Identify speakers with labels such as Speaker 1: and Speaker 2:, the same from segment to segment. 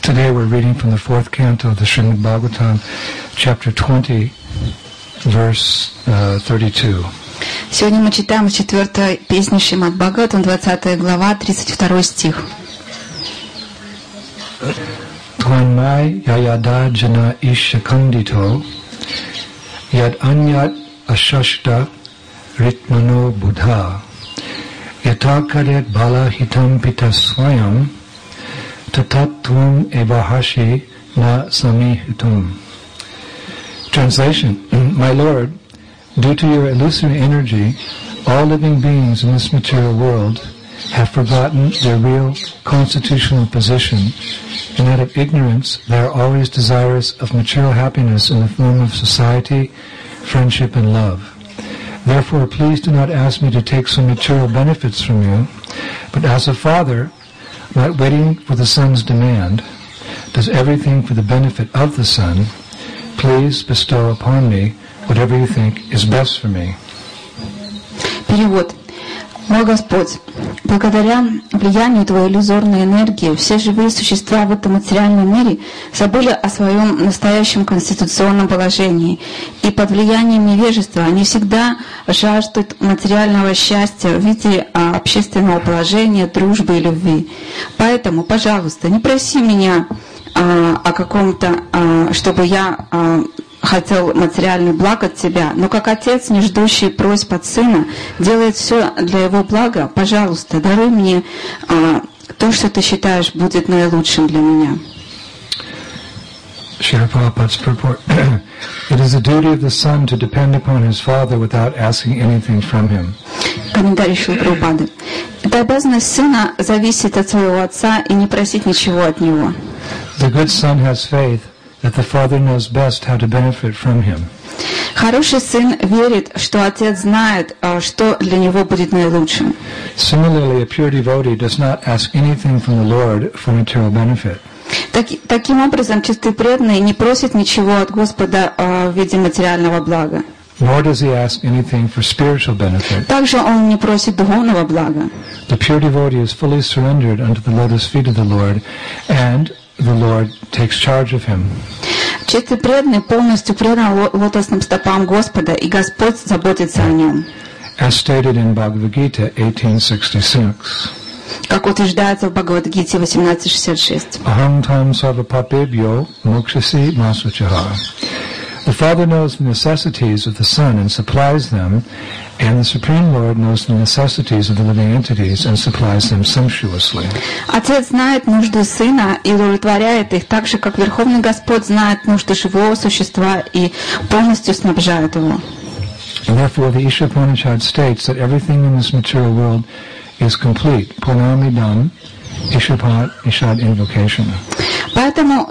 Speaker 1: Today we're reading from the fourth canto of the Srimad Bhagavatam, chapter 20, verse 32.
Speaker 2: Сегодня мы читаем из 4-й песни Шримад Бхагаватам, 20 глава, 32 стих.
Speaker 1: Tvanmai yayada jana isha kandito yad anyat ashashta ritmano buddha yatakaret bala hitam pita swayam tatatvam evahashi na samihitum. Translation: My Lord, due to your illusory energy, all living beings in this material world have forgotten their real constitutional position, and out of ignorance they are always desirous of material happiness in the form of society, friendship, and love. Therefore, please do not ask me to take some material benefits from you, but as a father, not waiting for the son's demand, does everything for the benefit of the son. Please bestow upon me whatever you think is best for me.
Speaker 2: Перевод. Мой Господь, благодаря влиянию Твоей иллюзорной энергии все живые существа в этом материальном мире забыли о своем настоящем конституционном положении, и под влиянием невежества они всегда жаждут материального счастья в виде общественного положения, дружбы и любви. Поэтому, пожалуйста, не проси меня о каком-то, чтобы я хотел материальный благ от Тебя, но как отец, не ждущий просьб от сына, делает все для его блага, пожалуйста, даруй мне то, что Ты считаешь будет наилучшим для меня.
Speaker 1: Srila Prabhupada's purport. It is the duty of the son to depend upon his father without asking anything from him.
Speaker 2: Комментарий Шрилы Прабхупады. Это обязанность сына зависеть от своего отца и не просить ничего от него.
Speaker 1: The good son has faith that the father knows best how to benefit from him.
Speaker 2: Хороший сын верит, что отец знает, что для него будет наилучшим.
Speaker 1: Similarly, a pure devotee does not ask anything from the Lord for material benefit.
Speaker 2: Таким образом, чистый преданный не просит ничего от Господа в виде материального блага.
Speaker 1: Nor does he ask anything for spiritual benefit.
Speaker 2: Также он не просит духовного блага.
Speaker 1: The pure devotee is fully surrendered unto the lotus feet of the Lord, and the Lord takes charge of him.
Speaker 2: Чистый преданный полностью предан лотосным стопам Господа, и Господь заботится о нем.
Speaker 1: As stated in Bhagavad Gita 1866.
Speaker 2: Как утверждается в Бхагавад-гите 18.66.
Speaker 1: Aham tam sarvapapebhyo mokshasi masuchaha. The Father knows the necessities of the Son and supplies them, and the Supreme Lord knows the necessities of the living entities and supplies them sumptuously.
Speaker 2: Отец знает нужды Сына и удовлетворяет их так же, как Верховный Господь знает нужды живого существа и полностью снабжает его.
Speaker 1: And therefore, the Ishopanishad states that everything in this material world is complete. Purnamidam Ishopanishad invocation.
Speaker 2: Поэтому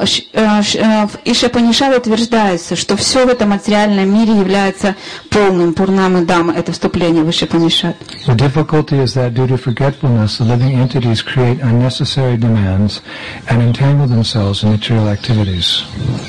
Speaker 2: в Ишопанишаде утверждается, что все в этом материальном мире является полным. Пурнамидам — это вступление в Ишопанишад.
Speaker 1: The difficulty is that due to forgetfulness, the living entities create unnecessary demands and entangle themselves in material activities.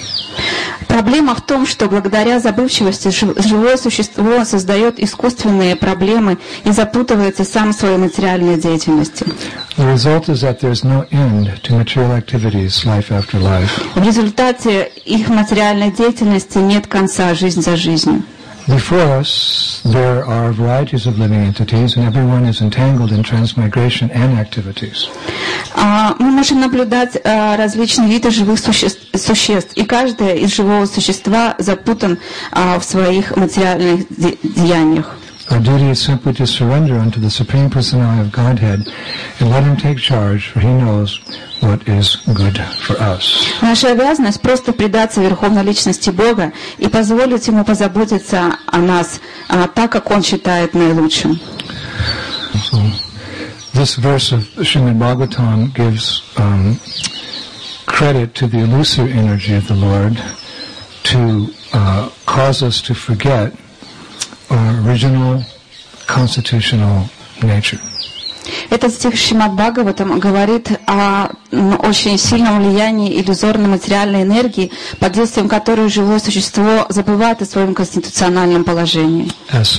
Speaker 2: Проблема в том, что благодаря забывчивости живое существо создает искусственные проблемы и запутывается сам в своей материальной деятельности.
Speaker 1: The result is that there is no end to material activities, life after life.
Speaker 2: В результате их материальной деятельности нет конца, жизнь за жизнью.
Speaker 1: Before us, there are varieties of living entities, and everyone is entangled in transmigration and activities.
Speaker 2: Мы можем наблюдать различные виды живых существ, и каждое из живого существа запутан в своих материальных деяниях.
Speaker 1: Our duty is simply to surrender unto the Supreme Personality of Godhead and let Him take charge, for He knows what is good for us.
Speaker 2: Наша обязанность просто предаться Верховной Личности Бога и позволить Ему позаботиться о нас так, как Он считает наилучшим.
Speaker 1: This verse of Srimad Bhagavatam gives credit to the illusory energy of the Lord to cause us to forget our original constitutional nature.
Speaker 2: Этот стих Шримад Бхагаватам говорит о очень сильном влиянии иллюзорной материальной энергии, под действием которой живое существо забывает о своем конституциональном положении,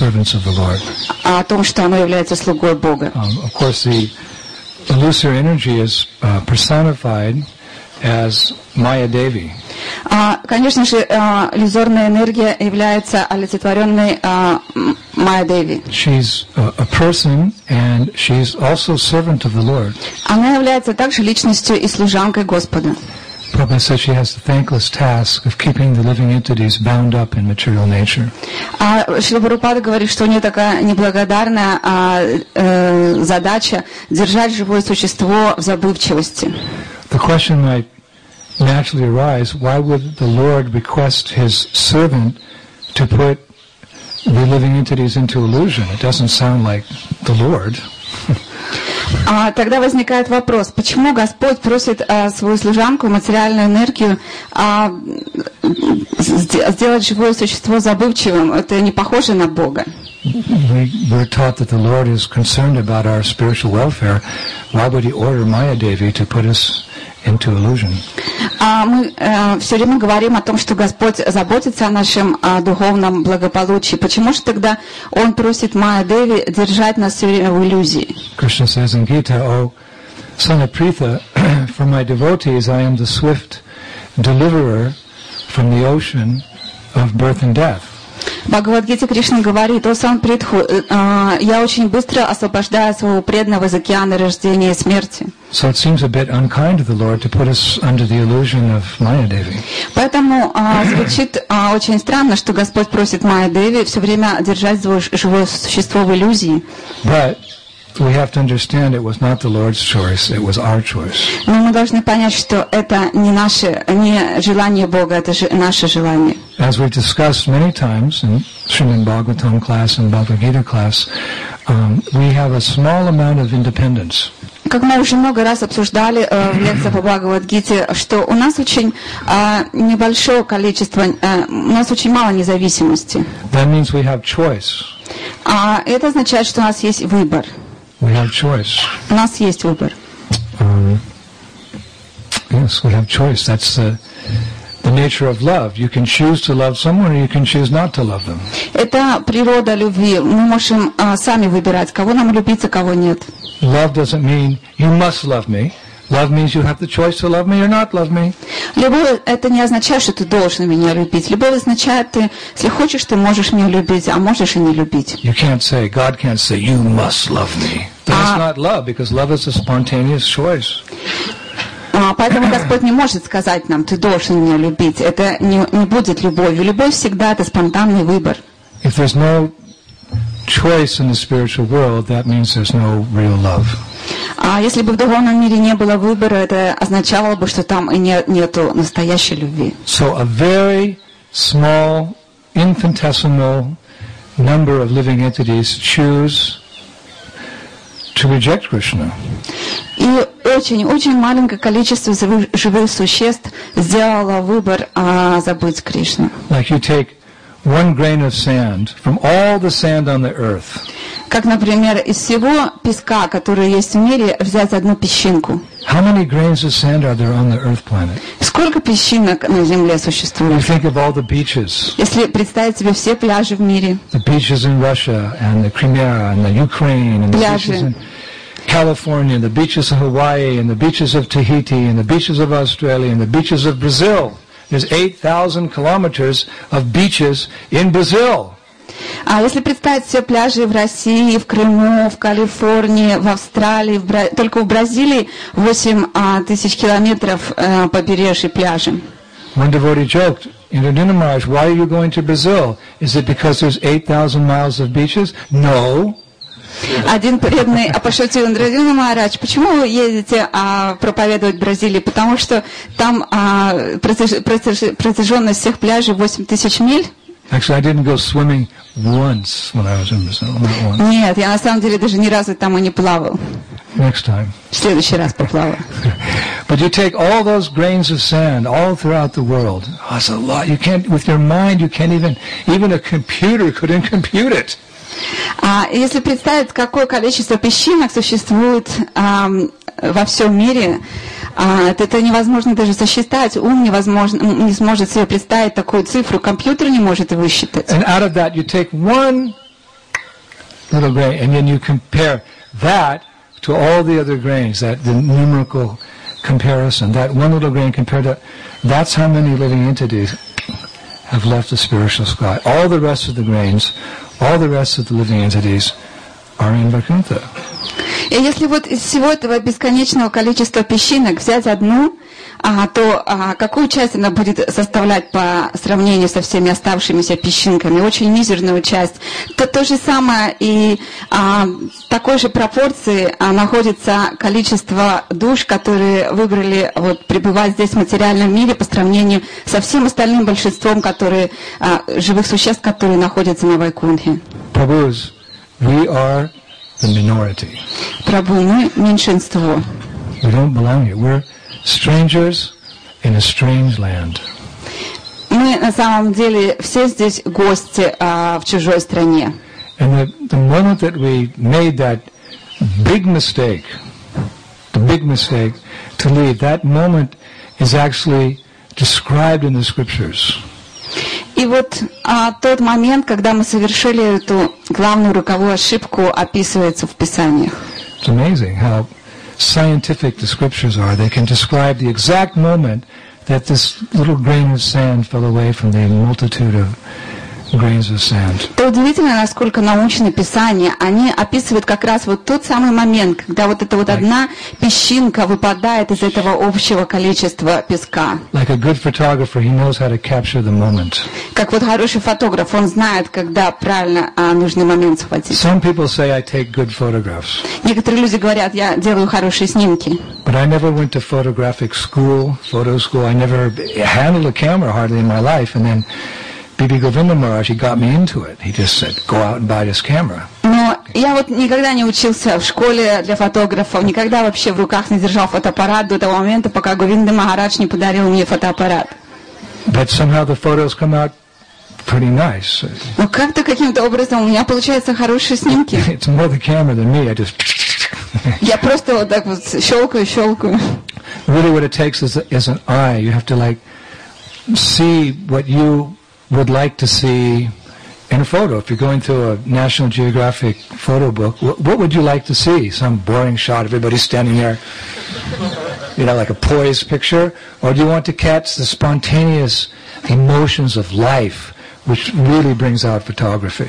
Speaker 2: о том, что оно является слугой Бога.
Speaker 1: Of course, the illusory energy is personified as Maya Devi.
Speaker 2: Конечно же, иллюзорная энергия является олицетворенной Майя Деви.
Speaker 1: She's a person, and she's also servant of the Lord.
Speaker 2: Она является также личностью и служанкой Господа.
Speaker 1: Prabhupada says she has the thankless task of keeping the living entities bound up in material nature.
Speaker 2: Шрила Прабхупада говорит, что у нее такая неблагодарная задача держать живое существо в забывчивости.
Speaker 1: The question might naturally arise, why would the Lord request his servant to put the living entities into illusion? It doesn't sound like the Lord.
Speaker 2: Тогда возникает вопрос, почему Господь просит свою служанку, материальную энергию, сделать живое существо забывчивым? Это не похоже на Бога.
Speaker 1: We're taught that the Lord is concerned about our spiritual welfare. Why would he order Maya Devi to put us into illusion?
Speaker 2: Мы все время говорим о том, что Господь заботится о нашем духовном благополучии. Почему же тогда Он просит Майя Деви держать нас все время в иллюзии?
Speaker 1: Krishna says in Gita, "O son of Pritha, for my devotees I am the swift deliverer from the ocean of birth and death."
Speaker 2: В Бхагавад-гите Кришна говорит: «О сан Притху, я очень быстро освобождаю своего преданного из океана рождения и смерти».
Speaker 1: So it seems a bit unkind of the Lord to put us under the illusion of Maya Devi.
Speaker 2: Поэтому звучит очень странно, что Господь просит Майя Деви все время держать живое существо в иллюзии.
Speaker 1: But we have to understand it was not the Lord's choice, it was our choice.
Speaker 2: Но мы должны понять, что это не желание Бога, это же наше желание.
Speaker 1: As we've discussed many times in Srimad Bhagavatam class and Bhagavad Gita class, we have a small amount of independence.
Speaker 2: Как мы уже много раз обсуждали в лекциях по Бхагавад-гите, что у нас очень небольшое количество, у нас очень мало независимости.
Speaker 1: That means we have choice.
Speaker 2: Это означает, что у нас есть выбор.
Speaker 1: We have choice.
Speaker 2: У нас есть выбор.
Speaker 1: Yes, we have choice. That's the nature of love. You can choose to love someone, or you can choose not to love them.
Speaker 2: Это природа любви. Мы можем сами выбирать, кого нам любить, а кого нет.
Speaker 1: Love doesn't mean you must love me. Love means you have the choice to love me or not love me.
Speaker 2: Любовь — это не означает, что ты должен меня любить. Любовь означает, ты, если хочешь, ты можешь меня любить, а можешь и не любить.
Speaker 1: You can't say, God can't say, you must love me. That's not love, because love is a spontaneous choice.
Speaker 2: Поэтому Господь не может сказать нам: ты должен меня любить. Это не будет любовью. Любовь всегда — это спонтанный выбор.
Speaker 1: If there's no choice in the spiritual world, that means there's no real love.
Speaker 2: Если бы в духовном мире не было выбора, это означало бы, что там и нету настоящей любви.
Speaker 1: So a very small, infinitesimal number of living entities choose to reject Krishna.
Speaker 2: И очень-очень маленькое количество живых существ сделало выбор забыть Кришну.
Speaker 1: Like you take one grain of sand from all the sand on the earth.
Speaker 2: Как, например, из всего песка, который есть в мире, взять одну песчинку.
Speaker 1: How many grains of sand are there on the earth planet?
Speaker 2: Сколько песчинок на Земле существует?
Speaker 1: You think of all the beaches.
Speaker 2: Если представить себе все пляжи в мире.
Speaker 1: The beaches in Russia and the Crimea and the Ukraine and the beaches in California, and the beaches of Hawaii and the beaches of Tahiti and the beaches of Australia and the beaches of Brazil. There's 8,000 kilometers of beaches in Brazil.
Speaker 2: Если представить все пляжи в России, в Крыму, в Калифорнии, в Австралии, только в Бразилии 8,000 километров побережья пляжей.
Speaker 1: One devotee joked, Indradina Maharaj, why are you going to Brazil? Is it because there's 8,000 miles of beaches? No.
Speaker 2: Один преданный пошутил: Индрадина Махарадж, почему вы едете проповедовать в Бразилии? Потому что там протяженность всех пляжей 8,000 миль.
Speaker 1: Actually, I didn't go swimming once when I was in Brazil. Not once.
Speaker 2: Нет, я на самом деле даже ни разу там и не плавал.
Speaker 1: Next time.
Speaker 2: В следующий раз поплаваю.
Speaker 1: But you take all those grains of sand all throughout the world. Oh, it's a lot. You can't, with your mind, you can't even a computer couldn't compute it.
Speaker 2: Если представить, какое количество песчинок существует во всем мире, это невозможно даже сосчитать. Ум не сможет себе представить такую цифру, компьютер не может и высчитать.
Speaker 1: And out of that you take one little grain, and then you compare that to all the other grains, that the numerical comparison, that one little grain compared to, that's how many living entities have left the spiritual sky. All the rest of the grains, all the rest of the living entities are in Vaikuntha.
Speaker 2: И если вот из всего этого бесконечного количества песчинок взять одну, то какую часть она будет составлять по сравнению со всеми оставшимися песчинками? Очень мизерную часть. То же самое и такой же пропорции находится количество душ, которые выбрали вот, пребывать здесь в материальном мире по сравнению со всем остальным большинством живых существ, которые находятся на Вайкунтхе.
Speaker 1: Prabhus, we are the minority.
Speaker 2: Прабху, мы меньшинство.
Speaker 1: We don't belong here. We're strangers in a strange land.
Speaker 2: Мы на самом деле все здесь гости в чужой стране.
Speaker 1: And the moment that we made that big mistake, to leave, that moment is actually described in the scriptures.
Speaker 2: И вот тот момент, когда мы совершили эту главную роковую ошибку, описывается в Писаниях.
Speaker 1: It's amazing how scientific the scriptures are. They can describe the exact moment that this little grain of sand fell away from the multitude of grains of sand.
Speaker 2: Это удивительно, насколько научны Писания. Они описывают как раз вот тот самый момент, когда вот эта вот одна песчинка выпадает из этого общего количества песка.
Speaker 1: Like a good photographer, he knows how to capture the moment.
Speaker 2: Как вот хороший фотограф, он знает, когда правильно нужный момент схватить.
Speaker 1: Some people say I take good photographs.
Speaker 2: Некоторые люди говорят, я делаю хорошие снимки.
Speaker 1: But I never went to photographic school, photo school. I never handled a camera hardly in my life, and then Bibi Govinda Maharaj, he got me into it. He just said, go out and buy this camera.
Speaker 2: Но я вот никогда не учился в школе для фотографов, никогда вообще в руках не держал фотоаппарат до того момента, пока Говинда Махарадж не подарил мне фотоаппарат.
Speaker 1: But somehow the photos come out pretty nice.
Speaker 2: Но как-то каким-то образом у меня получаются хорошие снимки.
Speaker 1: It's more the camera than me. I just...
Speaker 2: Я просто вот так вот щелкаю.
Speaker 1: Really what it takes is an eye. You have to like see what you would like to see in a photo. If you're going through a National Geographic photo book, what would you like to see? Some boring shot, everybody standing there, like a poised picture? Or do you want to catch the spontaneous emotions of life, which really brings out photography?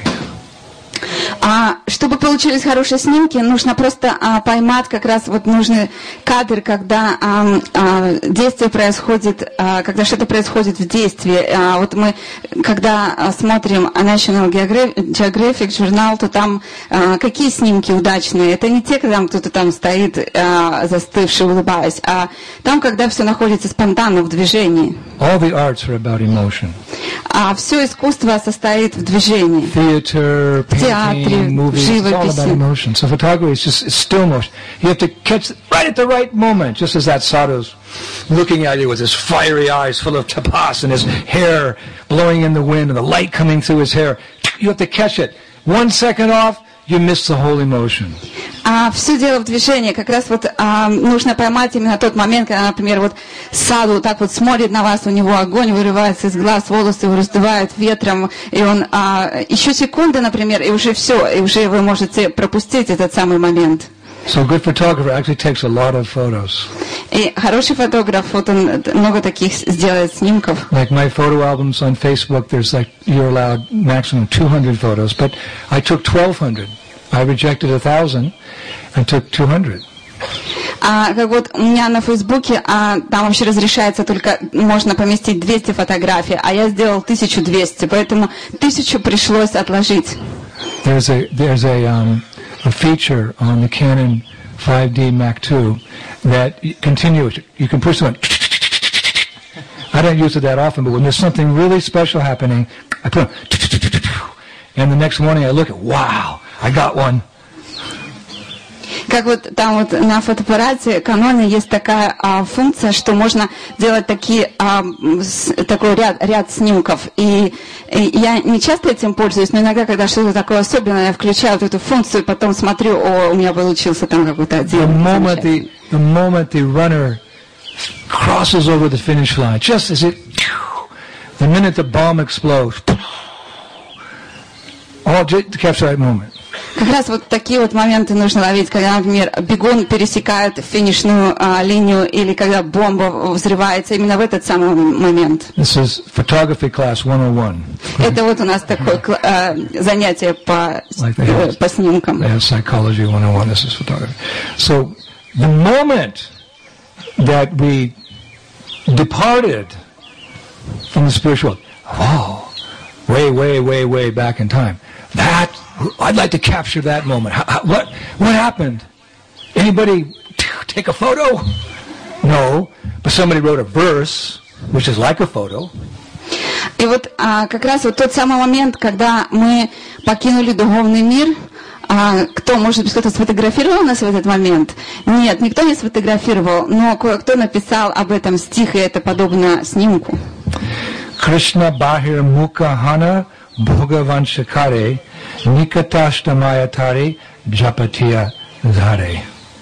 Speaker 2: Чтобы получились хорошие снимки, нужно просто поймать как раз вот нужный кадр, когда действие происходит, когда что-то происходит в действии. Вот мы, когда смотрим National Geographic журнал, то там какие снимки удачные? Это не те, когда кто-то там стоит застывший, улыбаясь, а там, когда все находится спонтанно в движении.
Speaker 1: All the arts are about emotion.
Speaker 2: Все искусство состоит в движении.
Speaker 1: Theater, painting, movies, it's all about emotion. So photography is just still motion. You have to catch it right at the right moment, just as that sadhu's looking at you with his fiery eyes full of tapas and his hair blowing in the wind and the light coming through his hair. You have to catch it. 1 second off, you miss the whole emotion.
Speaker 2: Все дело в движении. Как раз вот нужно поймать именно тот момент, когда, например, вот саду так вот смотрит на вас, у него огонь вырывается из глаз, волосы его раздувают ветром, и он еще секунды, например, и уже все, и уже вы можете пропустить этот самый момент.
Speaker 1: So a good photographer actually takes a lot of photos.
Speaker 2: И хороший фотограф, вот он много таких сделает снимков.
Speaker 1: Like my photo albums on Facebook, there's like, you're allowed maximum 200 photos, but I took 1,200. I rejected 1,000 and took 200.
Speaker 2: Как вот у меня на Фейсбуке, там вообще разрешается только, можно поместить 200 фотографий, а я сделал 1200, поэтому 1000 пришлось отложить.
Speaker 1: There's a feature on the Canon 5D Mark II that continues. You can push one. I don't use it that often, but when there's something really special happening, I put on, and the next morning I look at, wow, I got one.
Speaker 2: Как вот там вот на фотоаппарате Canon есть такая функция, что можно делать такой ряд снимков. И я не часто этим пользуюсь, но иногда, когда что-то такое особенное, я включаю вот эту функцию, и потом смотрю, у меня получился там какой-то один.
Speaker 1: The moment the runner crosses over the finish line, just as the minute the bomb explodes, all to capture that moment.
Speaker 2: Как раз вот такие вот моменты нужно ловить, когда, например, бегун пересекает финишную линию или когда бомба взрывается, именно в этот самый момент.
Speaker 1: This is photography class 101.
Speaker 2: Это вот у нас такое занятие по снимкам.
Speaker 1: They have psychology 101. This is photography. So the moment that we departed from the spiritual world, whoa, way back in time, that I'd like to capture that moment. What happened? Anybody take a photo? No, but somebody wrote a verse, which is like a photo.
Speaker 2: И вот как раз вот тот самый момент, когда мы покинули духовный мир, может быть, кто-то сфотографировал нас в этот момент? Нет, никто не сфотографировал, но кое-кто написал об этом стих, и это подобно снимку.
Speaker 1: Krishna Bahir Mukahana Bhagavanshakare Nikatashtamayatari Japatiya Dhare.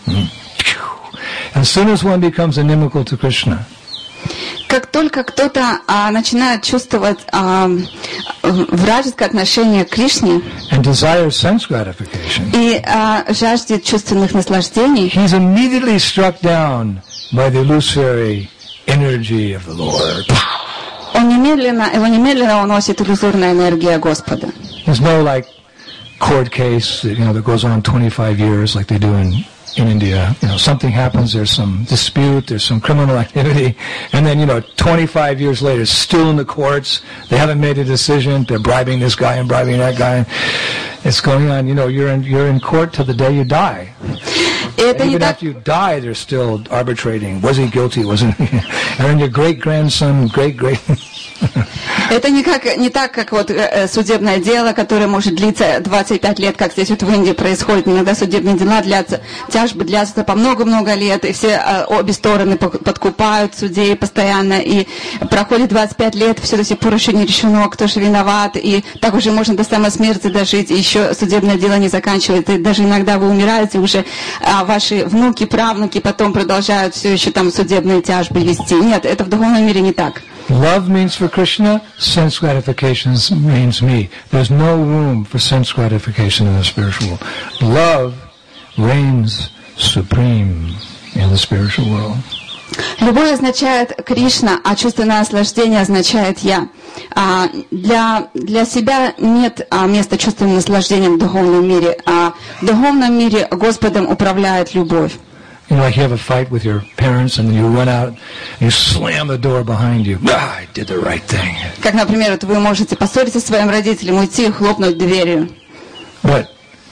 Speaker 1: As soon as one becomes inimical to Krishna,
Speaker 2: как только кто-то начинает чувствовать вражеское отношение к Кришне
Speaker 1: and desires sense gratification,
Speaker 2: и жаждет чувственных наслаждений,
Speaker 1: he's immediately struck down by the illusory energy of the Lord.
Speaker 2: Его немедленно уносит иллюзорная энергия Господа.
Speaker 1: There's no like court case that goes on 25 years like they do in India. Something happens, there's some dispute, there's some criminal activity, and then 25 years later, still in the courts, they haven't made a decision, they're bribing this guy and bribing that guy. It's going on, you're in court till the day you die. Even after you die, they're still arbitrating. Was he guilty? Wasn't he? And then your great-grandson,
Speaker 2: Это не так, как вот судебное дело, которое может длиться 25 лет, как здесь вот в Индии происходит. Иногда судебные дела тяжбы длятся по много-много лет, и все обе стороны подкупают судей постоянно, и проходит 25 лет, все до сих пор еще не решено, кто же виноват, и так уже можно до самой смерти дожить, и еще судебное дело не заканчивается, и даже иногда вы умираете, уже ваши внуки, правнуки потом продолжают все еще там судебные тяжбы вести. Нет, это в духовном мире не так.
Speaker 1: Love means for Krishna, sense gratification means me. There's no room for sense gratification in the spiritual world. Love reigns supreme in the spiritual world.
Speaker 2: Любовь означает Кришна, а чувственное наслаждение означает я. Для себя нет места чувственным наслаждением в духовном мире. В духовном мире Господом управляет любовь.
Speaker 1: Like you have a fight with your parents and then you run out and you slam the door behind you. I did the right thing.
Speaker 2: Как, например, вы можете поссориться со своим родителем, уйти и хлопнуть дверью.
Speaker 1: But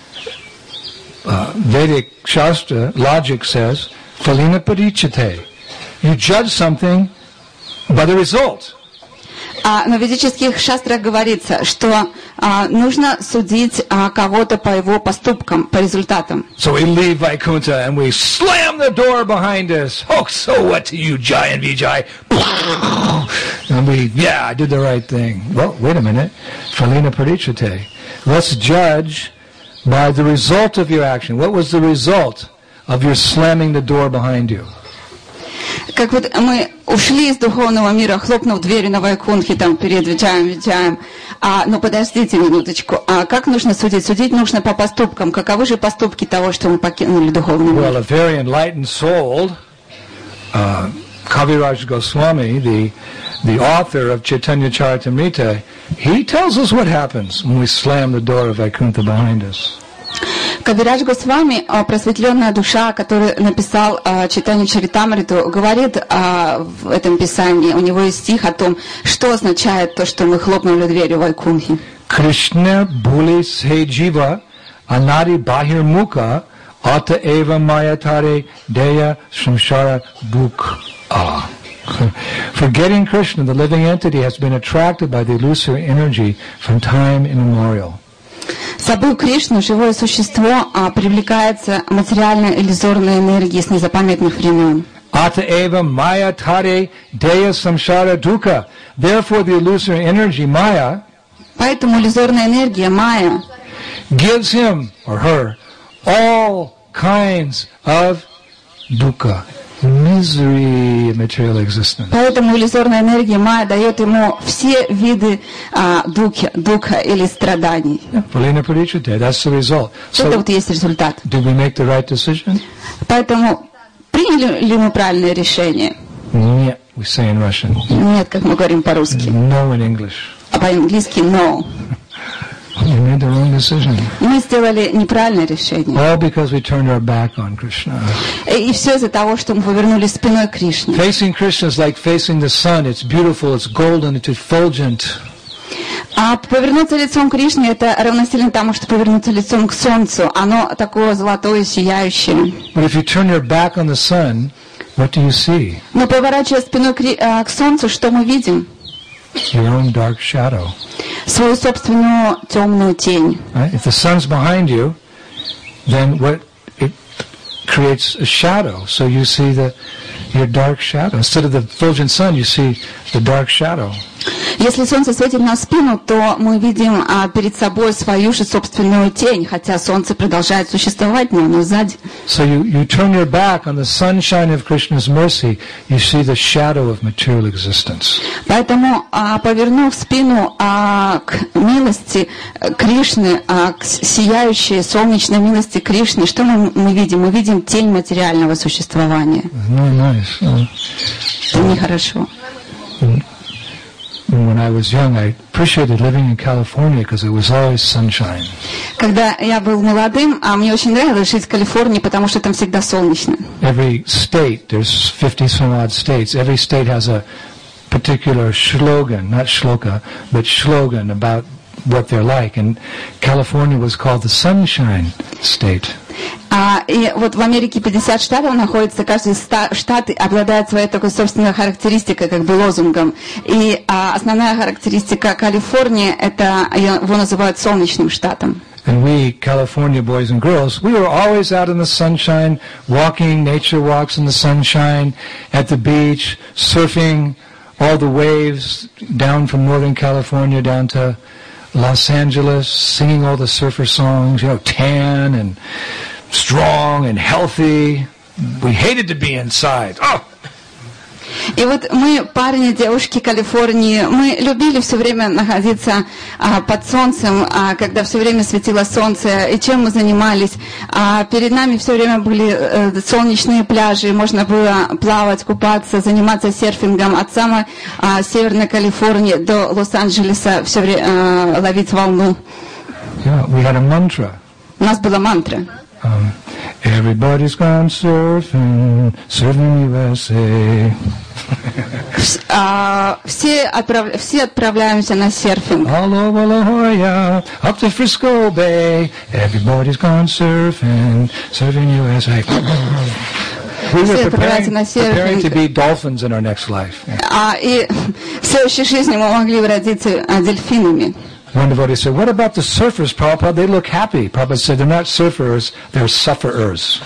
Speaker 1: Vedic Shastra logic says, Phalina parichate. You judge something by the result.
Speaker 2: Но в ведических шастрах говорится, что нужно судить кого-то по его поступкам, по результатам.
Speaker 1: So we leave Vaikuntha and we slam the door behind us. Oh, so what to you, Jai and Vijay? And I did the right thing. Well, wait a minute. Phalina parichate. Let's judge by the result of your action. What was the result of your slamming the door behind you?
Speaker 2: Как вот мы ушли из духовного мира, хлопнув дверью на Вайкунхе там перед Виджаем. Но подождите минуточку. Как нужно судить? Судить нужно по поступкам. Каковы же поступки того, что мы покинули духовный мир?
Speaker 1: Well, a very enlightened soul, Kaviraj Goswami, the author of Chaitanya Charitamrita, he tells us what happens when we slam the door of Vaikuntha behind us.
Speaker 2: Кавирадж Госвами, просветленная душа, который написал Чайтанью Чаритамриту, говорит в этом писании, у него есть стих о том, что означает то, что мы хлопнули дверью Вайкунхи.
Speaker 1: Кришна були се джива, анари бахир мука, ата эва маятаре дея самсара бук. Forgetting Krishna, the living entity has been attracted by the illusory energy from time immemorial.
Speaker 2: Забыв Кришну, живое существо привлекается материальной иллюзорной энергией с незапамятных времен.
Speaker 1: Ataeva maya tare deya samsara dukkha. Therefore the illusory energy maya,
Speaker 2: поэтому иллюзорная энергия майя
Speaker 1: gives him or her all kinds of dukkha, misery of material existence.
Speaker 2: Поэтому иллюзорная энергия Майя дает ему все виды духа или страданий.
Speaker 1: That's the result.
Speaker 2: Это вот есть результат.
Speaker 1: Did we make the right decision?
Speaker 2: Поэтому приняли ли мы правильное решение?
Speaker 1: Нет, we say in Russian.
Speaker 2: Нет, как мы говорим по-русски.
Speaker 1: No in English.
Speaker 2: А по-английски no.
Speaker 1: We made the wrong decision.
Speaker 2: Мы сделали неправильное решение.
Speaker 1: All because we turned our back on Krishna.
Speaker 2: И все из-за того, что мы повернулись спиной к Кришне.
Speaker 1: Facing Krishna is like facing the sun. It's beautiful, it's golden, it's effulgent.
Speaker 2: А повернуться лицом к Кришне — это равносильно тому, что повернуться лицом к солнцу. Оно такое золотое, сияющее.
Speaker 1: But if you turn your back on the sun, what do you see?
Speaker 2: Но поворачивая спиной к солнцу, что мы видим?
Speaker 1: Your own dark shadow.
Speaker 2: Свою собственную темную тень.
Speaker 1: Right? If the sun's behind you, then it creates a shadow. So you see your dark shadow. Instead of the fulgent sun, you see the dark shadow.
Speaker 2: Если солнце светит на спину, то мы видим перед собой свою же собственную тень, хотя солнце продолжает существовать, но оно сзади.
Speaker 1: So you turn your back on the sunshine of Krishna's mercy, you see the shadow of material existence.
Speaker 2: Поэтому, повернув спину к милости Кришны, к сияющей солнечной милости Кришны, что мы видим? Мы видим тень материального существования.
Speaker 1: Nice.
Speaker 2: Это нехорошо.
Speaker 1: When I was young, I appreciated living in California because it was always sunshine.
Speaker 2: Когда я был молодым, мне очень нравилось жить в Калифорнии, потому что там всегда солнечно.
Speaker 1: Every state, there's 50 some odd states. Every state has a particular slogan, not shloka, but slogan about what they're like. And California was called the Sunshine State.
Speaker 2: И вот в Америке 50 штатов находится, каждый штат обладает своей такой собственной характеристикой, как бы лозунгом. И основная характеристика Калифорнии, это его называют солнечным штатом.
Speaker 1: And we, California boys and girls, we were always out in the sunshine, walking nature walks in the sunshine, at the beach, surfing all the waves down from Northern California down to Los Angeles, singing all the surfer songs, tan and strong and healthy. We hated to be inside. Oh!
Speaker 2: И вот мы, парни и девушки Калифорнии, мы любили все время находиться под солнцем, когда все время светило солнце, и чем мы занимались. Перед нами все время были солнечные пляжи, можно было плавать, купаться, заниматься серфингом от самой северной Калифорнии до Лос-Анджелеса, все время ловить волну.
Speaker 1: Yeah, we had a mantra.
Speaker 2: У нас была мантра.
Speaker 1: Everybody's gone surfing, surfing USA.
Speaker 2: Все отправляемся на серфинг.
Speaker 1: All over La Jolla, up to Frisco Bay. Everybody's gone surfing, surfing USA. We were preparing to be dolphins in our next life.
Speaker 2: И в следующей жизни мы могли родиться дельфинами.
Speaker 1: One devotee said, what about the surfers, Prabhupada? They look happy. Prabhupada said, they're not surfers, they're sufferers.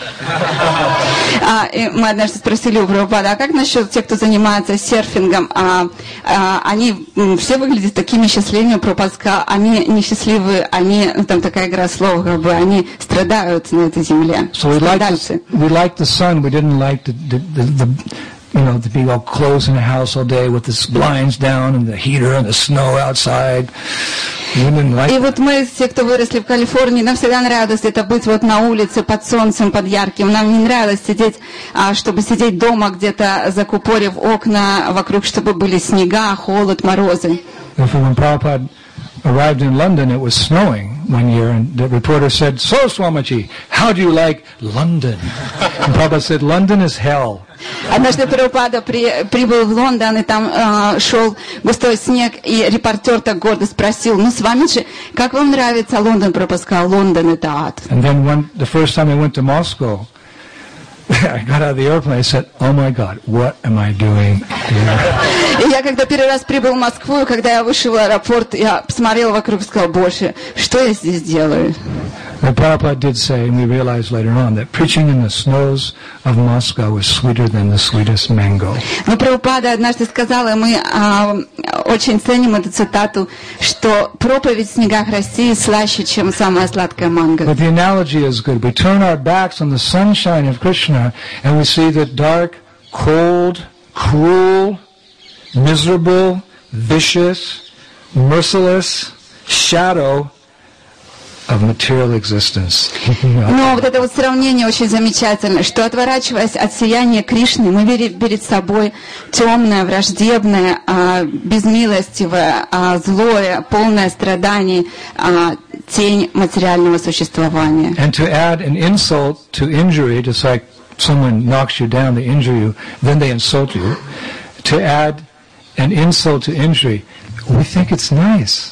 Speaker 2: И мы однажды спросили у Прабхупады, а как насчет тех, кто занимается серфингом? Они все выглядят такими счастливыми, Прабхупада сказал, они несчастливы, там такая игра слов, как бы, они страдают на этой земле.
Speaker 1: So we liked the sun, we didn't like to be all closed in the house all day with the blinds down and the heater and the snow outside.
Speaker 2: И вот мы, все, кто выросли в Калифорнии, нам всегда нравилось это быть вот на улице, под солнцем, под ярким. Нам не нравилось сидеть, чтобы сидеть дома где-то, закупорив окна, вокруг, чтобы были снега, холод, морозы.
Speaker 1: When Prabhupada arrived in London, it was snowing one year, and the reporter said, "So, Swamiji, how do you like London?" And Prabhupada said, "London is hell."
Speaker 2: Однажды Прабхупада прибыл в Лондон, и там шел густой снег, и репортер так гордо спросил, Свамиджи, как вам нравится Лондон? Прабхупада сказал, Лондон это ад.
Speaker 1: And then the first time I went to Moscow, I got out of the airplane, I said, "Oh my God, what am I doing here?"
Speaker 2: И я когда первый раз прибыл в Москву, и когда я вышел в аэропорт, я посмотрел вокруг и сказал, Боже, что я здесь делаю?
Speaker 1: But Prabhupada did say, and we realized later on, that preaching in the snows of Moscow was sweeter than the sweetest mango.
Speaker 2: Но Прабхупада однажды сказал, и мы очень ценим эту цитату, что проповедь в снегах России слаще, чем самая сладкая манго.
Speaker 1: But the analogy is good. We turn our backs on the sunshine of Krishna, and we see the dark cold, cruel, miserable, vicious, merciless shadow of material existence.
Speaker 2: Но вот это вот сравнение очень замечательное, что, отворачиваясь от сияния Кришны, мы видим перед собой темное, враждебное, безмилостивое, злое, полное страданий, тень материального существования.
Speaker 1: And to add an insult to injury, just like someone knocks you down, they injure you, then they insult you. To add an insult to injury, we think it's nice.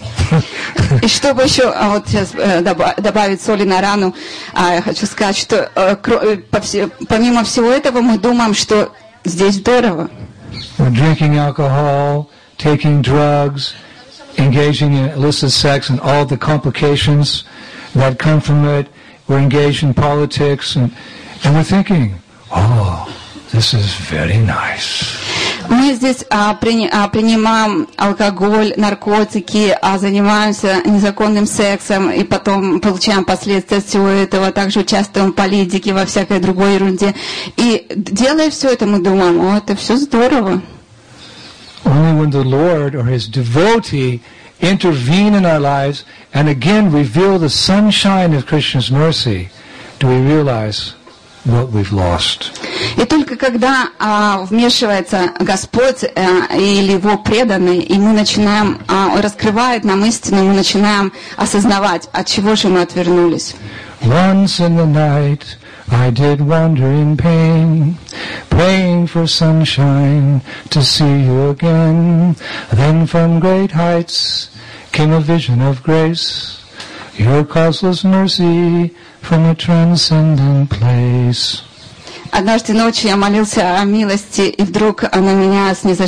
Speaker 2: И чтобы еще вот сейчас добавить соли на рану, я хочу сказать, что помимо всего этого мы думаем, что здесь здорово.
Speaker 1: We're drinking alcohol, taking drugs, engaging in illicit sex and all the complications that come from it. We're engaged in politics and we're thinking, oh, this is very nice.
Speaker 2: Мы здесь принимаем алкоголь, наркотики, занимаемся незаконным сексом и потом получаем последствия всего этого, также участвуем в политике, во всякой другой ерунде. И делая все это, мы думаем, о, это все здорово.
Speaker 1: Only when the Lord or His devotee intervene in our lives and again reveal the sunshine of Krishna's mercy do we realize what we've lost.
Speaker 2: И только когда вмешивается Господь или Его преданный, и мы начинаем, раскрывает нам истину, мы начинаем осознавать, от чего же мы отвернулись.
Speaker 1: Once in the night I did wander in pain, praying for sunshine to see you again. Then from great heights came a vision of grace, your causeless mercy from a transcendent place.
Speaker 2: Однажды ночью я молился о милости, и вдруг на меня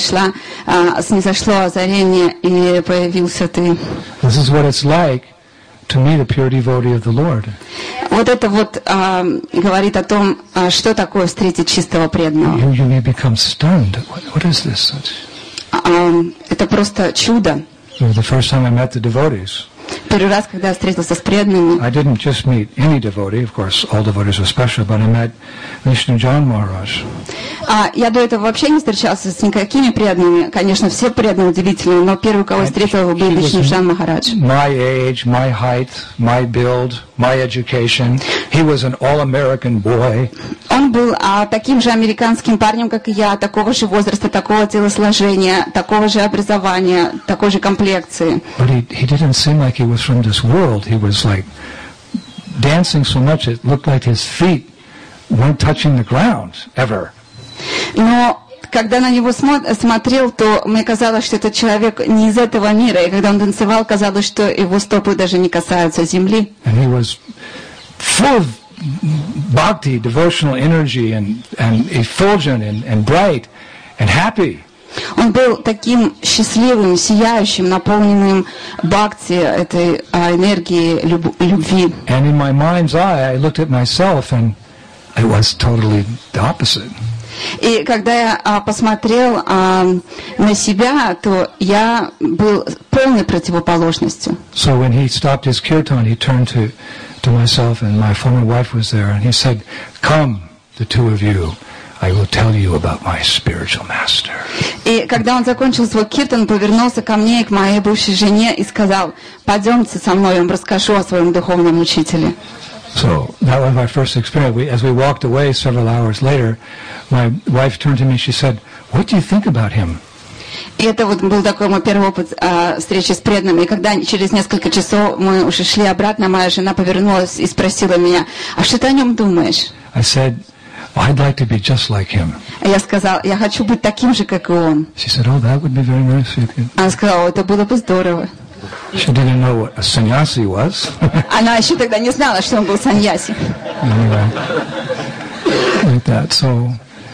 Speaker 2: снизошло озарение, и появился ты.
Speaker 1: This is what it's like to meet a pure devotee of the Lord.
Speaker 2: Вот это вот говорит о том, что такое встретить чистого преданного.
Speaker 1: You may become stunned. What is this?
Speaker 2: Это просто чудо.
Speaker 1: The first time I met the devotees.
Speaker 2: Первый раз, когда я встретился с преданными,
Speaker 1: I didn't just meet any devotee, of course, all devotees are special, but I met Vishnu John Maharaj.
Speaker 2: Я до этого вообще не встречался с никакими преданными. Конечно, все преданные удивительные, но первый, кого я встретил, был Вишну Джан Махарадж.
Speaker 1: My age, my height, my build, my education. He was an all-American boy.
Speaker 2: Он был таким же американским парнем, как и я, такого же возраста, такого телосложения, такого же образования, такой же комплекции.
Speaker 1: But he didn't seem like he was from this world. He was like dancing so much it looked like his feet weren't touching the ground ever.
Speaker 2: Но когда на него смотрел, то мне казалось, что этот человек не из этого мира. И когда он танцевал, казалось, что его стопы даже не касаются земли.
Speaker 1: And he was full of bhakti, devotional energy, and effulgent, and bright, and happy.
Speaker 2: Он был таким счастливым, сияющим, наполненным бхакти, этой энергией любви.
Speaker 1: And in my mind's eye, I looked at myself, and it was totally the opposite.
Speaker 2: И когда я посмотрел на себя, то я был полной противоположностью.
Speaker 1: So when he stopped his kirtan, he turned to myself, and my former wife was there, and he said, "Come, the two of you. I will tell you about my spiritual master."
Speaker 2: И когда он закончил свой киртан, он повернулся ко мне и к моей бывшей жене и сказал: "Пойдемте со мной, я вам расскажу о своем духовном учителе."
Speaker 1: So that was my first experience. As we walked away several hours later, my wife turned to me. She said, "What do you think about him?"
Speaker 2: И это вот был такой мой первый опыт встречи с преданными. И когда через несколько часов мы уже шли обратно, моя жена повернулась и спросила меня: "А что ты о нем думаешь?"
Speaker 1: I said, "Well, I'd like to be just like him."
Speaker 2: Я сказал: "Я хочу быть таким же, как и он."
Speaker 1: She said, "Oh, that would be very nice."
Speaker 2: Она сказала: "Это было бы здорово."
Speaker 1: She didn't know what a sannyasi was.
Speaker 2: Она еще тогда не знала, что он был саньяси.
Speaker 1: Anyway, like that. So,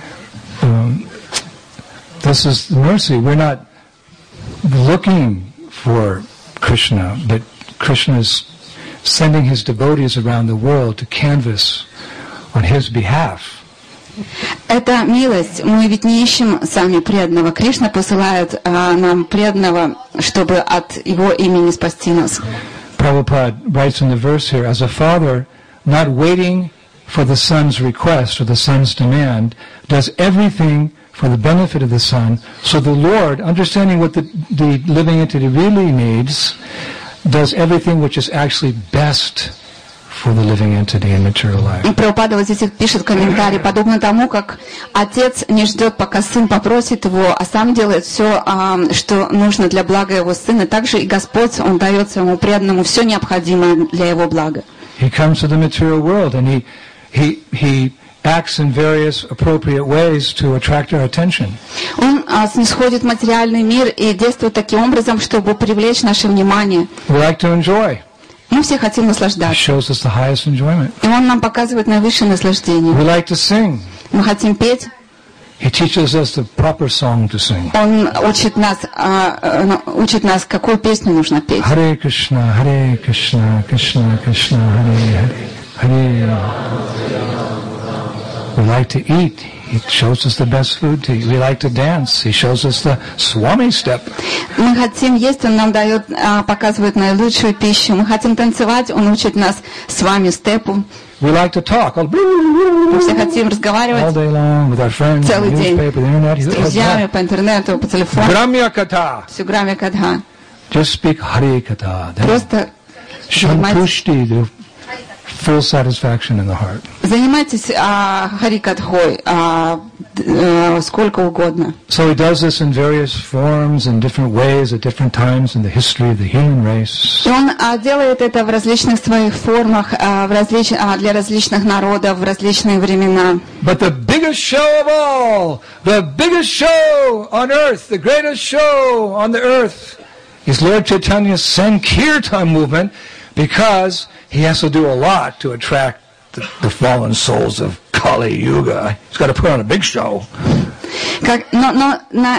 Speaker 1: this is mercy. We're not looking for Krishna, but Krishna is sending his devotees around the world to canvass on his behalf.
Speaker 2: Это милость. Мы ведь не ищем сами преданного. Кришна посылает нам преданного, чтобы от его имени спасти нас.
Speaker 1: Prabhupada writes in the verse here, as a father not waiting for the son's request or the son's demand, does everything for the benefit of the son. So the Lord, understanding what the living entity really needs, does everything which is actually best for the living entity in material life.
Speaker 2: И Прабхупада вот здесь пишет комментарий, подобно тому, как отец не ждет, пока сын попросит его, а сам делает все, что нужно для блага его сына, также и Господь, Он дает своему преданному все необходимое для его блага.
Speaker 1: He comes to the material world and he acts in various appropriate ways to attract our attention.
Speaker 2: Он снисходит в материальный мир и действует таким образом, чтобы привлечь наше внимание.
Speaker 1: We like to enjoy.
Speaker 2: Мы все хотим
Speaker 1: He
Speaker 2: наслаждаться.
Speaker 1: shows us the highest enjoyment.
Speaker 2: И Он нам показывает наивысшее наслаждение.
Speaker 1: We like to sing.
Speaker 2: Мы хотим петь.
Speaker 1: He teaches us the proper song to sing.
Speaker 2: Он учит нас, какую песню нужно петь.
Speaker 1: Hare Krishna, Krishna Krishna, Hare Hare, Hare. We like to eat. He shows us the best food to eat. We like to dance. He shows us the Swami step.
Speaker 2: Мы хотим есть, Он нам дает, показывает наилучшую пищу. Мы хотим танцевать, Он учит нас с вами степу.
Speaker 1: We like to talk.
Speaker 2: Мы все хотим разговаривать
Speaker 1: All day long with our friends,
Speaker 2: целый
Speaker 1: the
Speaker 2: день
Speaker 1: newspaper, the internet.
Speaker 2: с друзьями, по интернету, по телефону.
Speaker 1: Gramya Katha.
Speaker 2: Всю грамме катха.
Speaker 1: Just speak Hare Katha.
Speaker 2: Просто
Speaker 1: Shantushti, the full satisfaction in the heart.
Speaker 2: занимайтесь харикатхой сколько угодно.
Speaker 1: So he does this in various forms, in different ways, at different times in the history of the human race.
Speaker 2: И Он делает это в различных своих формах, для различных народов, в различные времена.
Speaker 1: But the biggest show of all, the biggest show on earth, the greatest show on the earth is Lord Chaitanya's Sankirtan movement, because he has to do a lot to attract the fallen souls of Kali Yuga. He's got to put on a big show.
Speaker 2: Но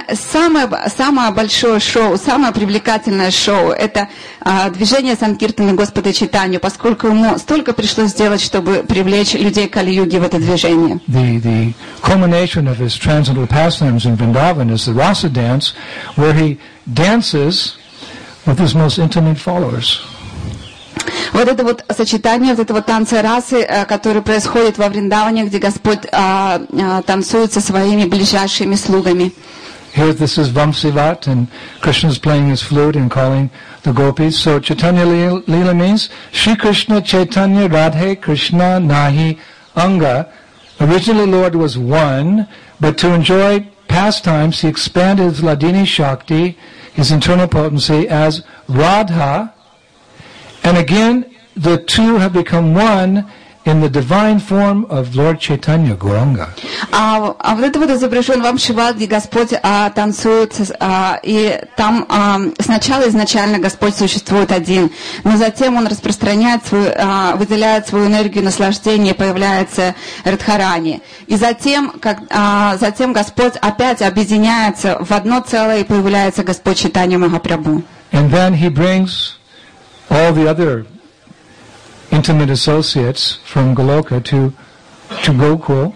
Speaker 2: самое большое шоу, самое привлекательное шоу — это движение Санкиртана Господа Чайтанью, поскольку ему столько пришлось сделать, чтобы привлечь людей Кали-юги в это движение.
Speaker 1: The culmination of his transcendental pastimes in Vrindavan is the Rasa dance, where he dances with his most intimate followers.
Speaker 2: Вот это вот сочетание, вот этого танца расы, который происходит во Вриндаване, где Господь танцует со своими ближайшими слугами.
Speaker 1: Here this is Vamsivat, and Krishna is playing his flute and calling the gopis. So Chaitanya Leela means Shri Krishna Chaitanya Radhe Krishna Nahi Anga. Originally Lord was one, but to enjoy pastimes he expanded his Ladini Shakti, his internal potency, as Radha. And again, the two have become one in the divine form of Lord Chaitanya Gauranga.
Speaker 2: А вот это вот изображен Вамшиват, где Господь танцует, и там сначала изначально Господь существует один, но затем Он распространяет выделяет свою энергию наслаждения, появляется Радхарани. И затем Господь опять объединяется в одно целое, и появляется Господь Чайтанья Махапрабху.
Speaker 1: And then he brings all the other intimate associates from Goloka to Gokul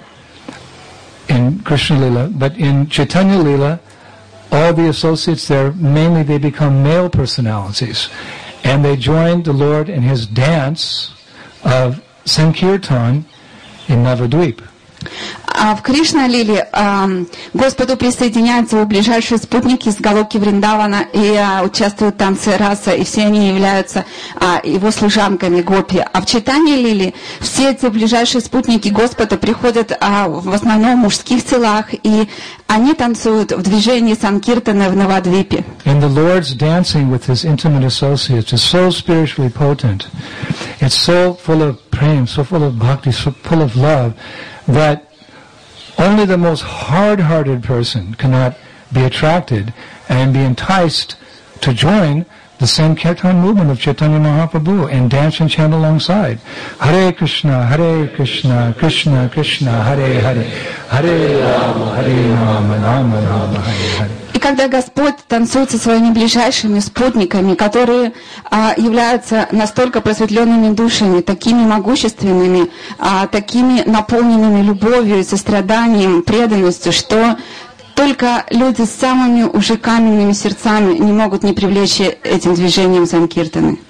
Speaker 1: in Krishna Lila, but in Chaitanya Lila, all the associates there, mainly they become male personalities, and they join the Lord in his dance of Sankirtan in Navadvip.
Speaker 2: А в Кришна-лиле Господу присоединяются его ближайшие спутники с Галоки Вриндавана и участвуют в танце раса, и все они являются его служанками гопи. А в Чайтанья-лиле все эти ближайшие спутники Господа приходят в основном в мужских телах, и они танцуют в движении Санкиртана в Навадвипе.
Speaker 1: And the Lord's dancing with his intimate associates is so spiritually potent. It's so full of prem, so full of bhakti, so full of love, that only the most hard-hearted person cannot be attracted and be enticed to join the Sankirtan movement of Chaitanya Mahaprabhu and dance and chant alongside. Hare Krishna, Krishna Krishna, Hare Hare, Hare Rama, Rama Rama, Hare Hare.
Speaker 2: И когда Господь танцует со своими ближайшими спутниками, которые являются настолько просветленными душами, такими могущественными, такими наполненными любовью и состраданием, преданностью, что только люди с самыми уже каменными сердцами не могут не привлечь этим движением Санкиртаны.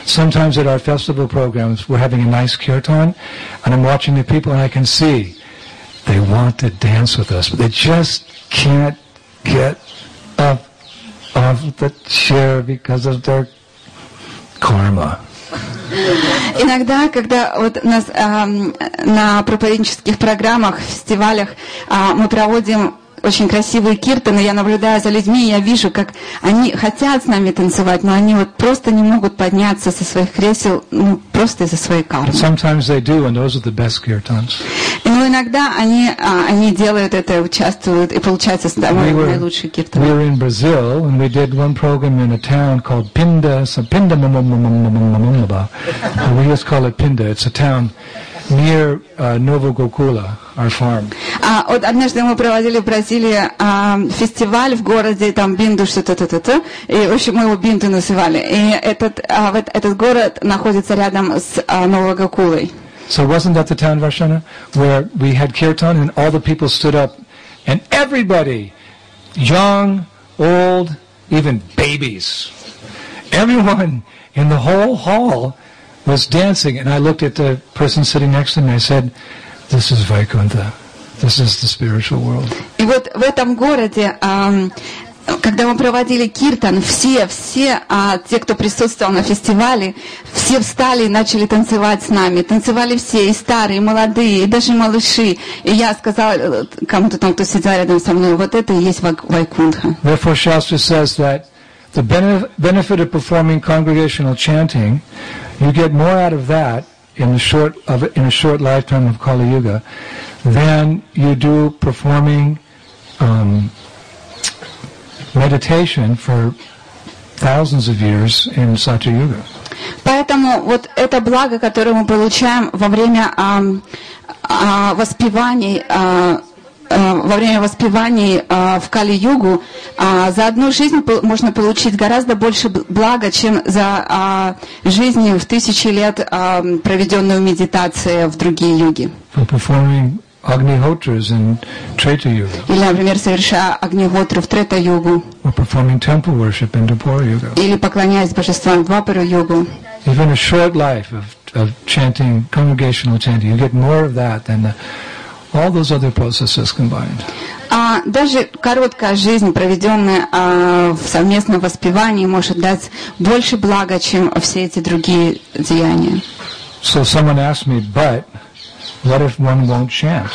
Speaker 1: Sometimes at our festival programs, we're having a nice kirtan, and I'm watching the people, and I can see they want to dance with us, but they just can't get up off the chair because of their karma.
Speaker 2: Иногда, когда вот нас на проповеднических программах, фестивалях мы проводим очень красивые киртаны, я наблюдаю за людьми, и я вижу, как они хотят с нами танцевать, но они вот просто не могут подняться со своих кресел, ну, просто из-за своей кармы.
Speaker 1: Sometimes they do, and those are the best kirtans.
Speaker 2: Но иногда они делают это, участвуют, и получается самые наилучшие киртаны.
Speaker 1: We were in Brazil, and we did one program in a town called Pinda. We just call it Pinda. It's a town near Novo Gokula, our farm.
Speaker 2: Вот однажды мы проводили в Бразилии фестиваль в городе, там Бинду что-то, и в общем мы его Бинду называли. И этот город находится рядом с Новогокулой.
Speaker 1: So wasn't that the town, Varshana, where we had kirtan and all the people stood up, and everybody, young, old, even babies, everyone in the whole hall was dancing, and I looked at the person sitting next to me, I said, this is Vaikuntha, this is the spiritual world.
Speaker 2: И вот в этом городе, когда мы проводили киртан, все те, кто присутствовал на фестивале, все встали и начали танцевать с нами. Танцевали все, и старые, и молодые, и даже малыши. И я сказала кому-то там, кто сидел рядом со мной, вот это и есть Вайкунтха.
Speaker 1: Therefore, Shastra says that the benefit of performing congregational chanting, you get more out of that in a short lifetime of Kali Yuga than you do performing meditation for thousands of years in Satya Yuga.
Speaker 2: Поэтому вот это благо, которое мы получаем во время воспеваний в Кали-югу, за одну жизнь можно получить гораздо больше блага, чем за жизни в 1000 лет, проведенную медитацией в другие юги.
Speaker 1: Agnihotras in Treta Yuga.
Speaker 2: Или, например, совершая Агнихотру в Трета-югу.
Speaker 1: Or performing temple worship in Dwapara Yuga.
Speaker 2: Или поклоняясь божествам в Двапара-югу.
Speaker 1: Even a short life of chanting, congregational chanting, you get more of that than all those other processes combined.
Speaker 2: Даже короткая жизнь, проведенная в совместном воспевании, может дать больше блага, чем все эти другие деяния.
Speaker 1: So someone asked me, but what if one won't chant?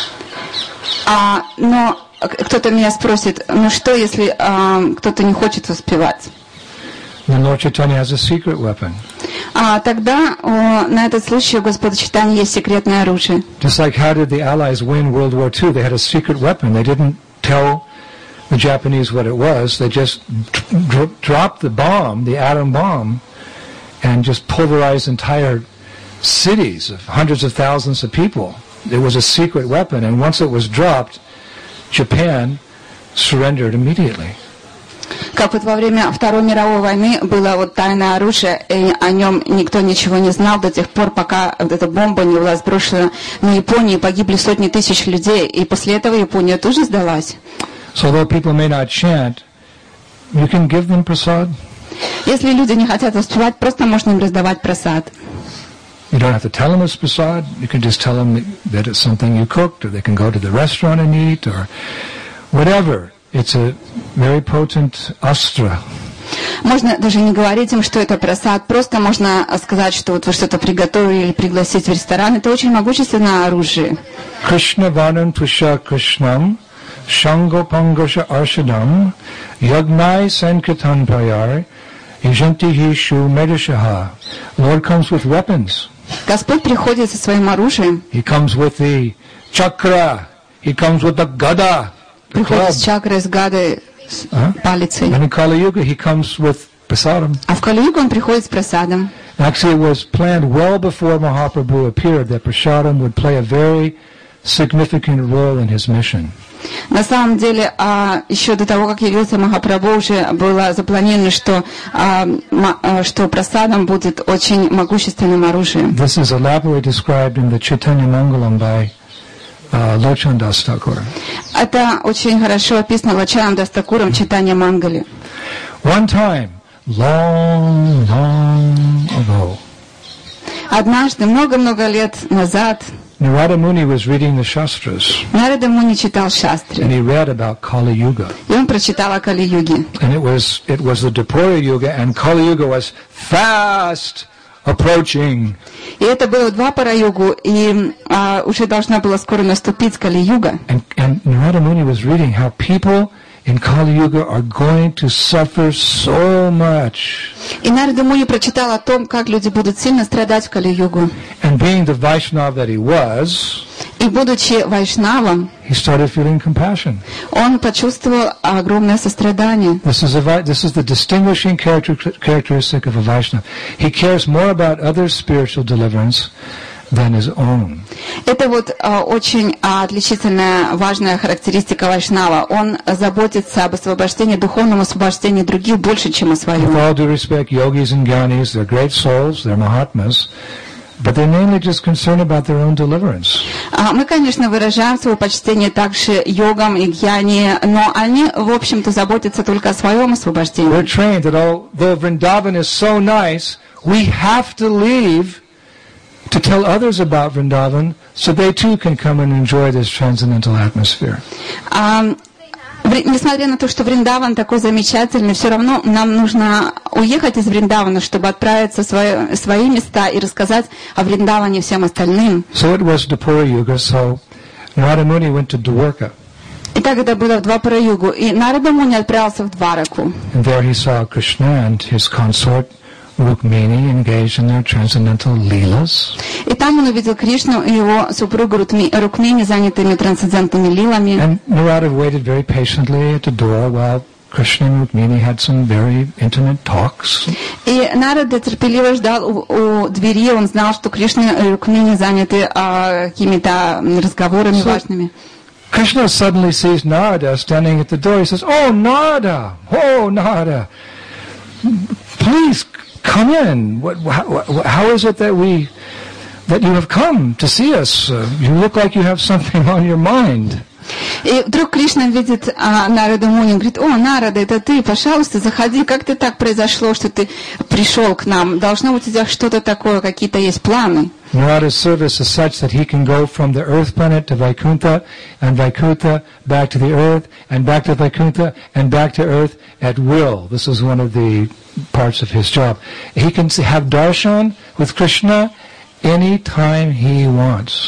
Speaker 2: Но кто-то меня спросит, ну что, если кто-то не хочет воспевать?
Speaker 1: Then Lord Chaitanya has a secret weapon.
Speaker 2: Тогда на этот случай у Господа Чайтаньи есть секретное оружие.
Speaker 1: Just like how did the Allies win World War II? They had a secret weapon. They didn't tell the Japanese what it was. They just dropped the bomb, the atom bomb, and just pulverized entire cities of hundreds of thousands of people. It was a secret weapon, and once it was dropped, Japan surrendered immediately.
Speaker 2: Как вот во время Второй мировой войны было вот тайное оружие, и о нем никто ничего не знал до тех пор, пока вот эта бомба не была сброшена на Японию, погибли сотни тысяч людей, и после этого Япония тоже сдалась.
Speaker 1: So though people may not chant, you can give them prasad.
Speaker 2: Если люди не хотят воспевать, просто можно им раздавать прасад.
Speaker 1: You don't have to tell them it's prasad. You can just tell them that it's something you cooked, or they can go to the restaurant and eat, or whatever. It's a very potent astra.
Speaker 2: Можно даже не говорить им, что это прасад, просто можно сказать, что вот вы что-то приготовили или пригласить в ресторан. Это очень могущественное оружие.
Speaker 1: Krishna vanam tusha krishnam, shango pangasha arshadam, yagnai sankirtan prayar, yajanti hishu medashaha. Lord comes with weapons.
Speaker 2: Господь приходит со своим оружием.
Speaker 1: He comes with the chakra. He comes with the gada.
Speaker 2: Приходит с чакрой, с гадой, с палицей.
Speaker 1: And in Kali Yuga he comes with prasadam.
Speaker 2: А в Кали-югу он приходит с прасадом.
Speaker 1: Actually, it was planned well before Mahaprabhu appeared that prasadam would play a very significant role in his mission.
Speaker 2: На самом деле, еще до того, как явился Махапрабху, уже было запланировано, что прасадам будет очень могущественным оружием.
Speaker 1: This is elaborately described in the Chaitanya Mangalam by Lochan Das Thakur.
Speaker 2: Это очень хорошо описано Лочаном Дас Такуром в Чайтанья Мангали.
Speaker 1: One time, long, long ago.
Speaker 2: Однажды, много-много лет назад,
Speaker 1: Narada Muni was reading the Shastras,
Speaker 2: Нарада Муни читал
Speaker 1: and
Speaker 2: Шастри,
Speaker 1: he read about Kali Yuga.
Speaker 2: и он прочитал о Кали-юге.
Speaker 1: And it was the Dwapara Yuga, and Kali Yuga was fast approaching.
Speaker 2: И это было в Двапара-югу, и уже должна была скоро наступить Кали-юга.
Speaker 1: And Narada Muni was reading how people in Kali Yuga are going to suffer so much.
Speaker 2: И Нарада Муни прочитал о том, как люди будут сильно страдать в Кали-югу.
Speaker 1: And being the Vaishnava that he was,
Speaker 2: И будучи вайшнавом,
Speaker 1: he started feeling compassion.
Speaker 2: он почувствовал огромное сострадание.
Speaker 1: This is the distinguishing characteristic of a Vaishnava. He cares more about others' spiritual deliverance than his own.
Speaker 2: Это вот очень отличительная, важная характеристика вайшнава. Он заботится об освобождении, духовном освобождении других больше, чем о
Speaker 1: With
Speaker 2: своем.
Speaker 1: all due respect, yogis and gyanis, they're great souls, they're mahatmas, but they're mainly just concerned about their own deliverance.
Speaker 2: Мы, конечно, выражаем свое почтение также йогам и гьяни, но они, в общем-то, заботятся только о своем освобождении.
Speaker 1: We're trained that although Vrindavan is so nice, we have to leave to tell others about Vrindavan so they too can come and enjoy this transcendental atmosphere.
Speaker 2: Несмотря на то, что Вриндаван такой замечательный, все равно нам нужно уехать из Вриндавана, чтобы отправиться в свои места и рассказать о Вриндаване всем остальным.
Speaker 1: So it was Dwapara Yuga, so Narada Muni went to Dwarka.
Speaker 2: И так это было в Двапара-югу. И Нарада Муни отправился в Двараку.
Speaker 1: And there he saw Krishna and his consort Rukmini engaged in their transcendental leelas.
Speaker 2: И там он увидел Кришну и его супругу Рукмини, занятыми трансцендентными лилами.
Speaker 1: And Narada waited very patiently at the door while Krishna and Rukmini had some very intimate talks.
Speaker 2: И Нарада терпеливо ждал у двери, он знал, что Кришна и Рукмини заняты какими-то разговорами важными.
Speaker 1: Krishna suddenly sees Narada standing at the door. He says, "Oh, Narada! Oh, Narada! Please come in. How is it that you have come to see us? You look like you have something on your mind."
Speaker 2: И вдруг Кришна видит Нараду Муни, говорит: «О, Нарада, это ты, пожалуйста, заходи, как ты так произошло, что ты пришел к нам? Должно быть у тебя что-то такое, какие-то есть планы».
Speaker 1: Narada's service is such that he can go from the earth planet to Vaikuntha, and Vaikuntha back to the earth, and back to Vaikuntha, and back to earth at will. This is one of the parts of his job. He can have darshan with Krishna anytime he wants.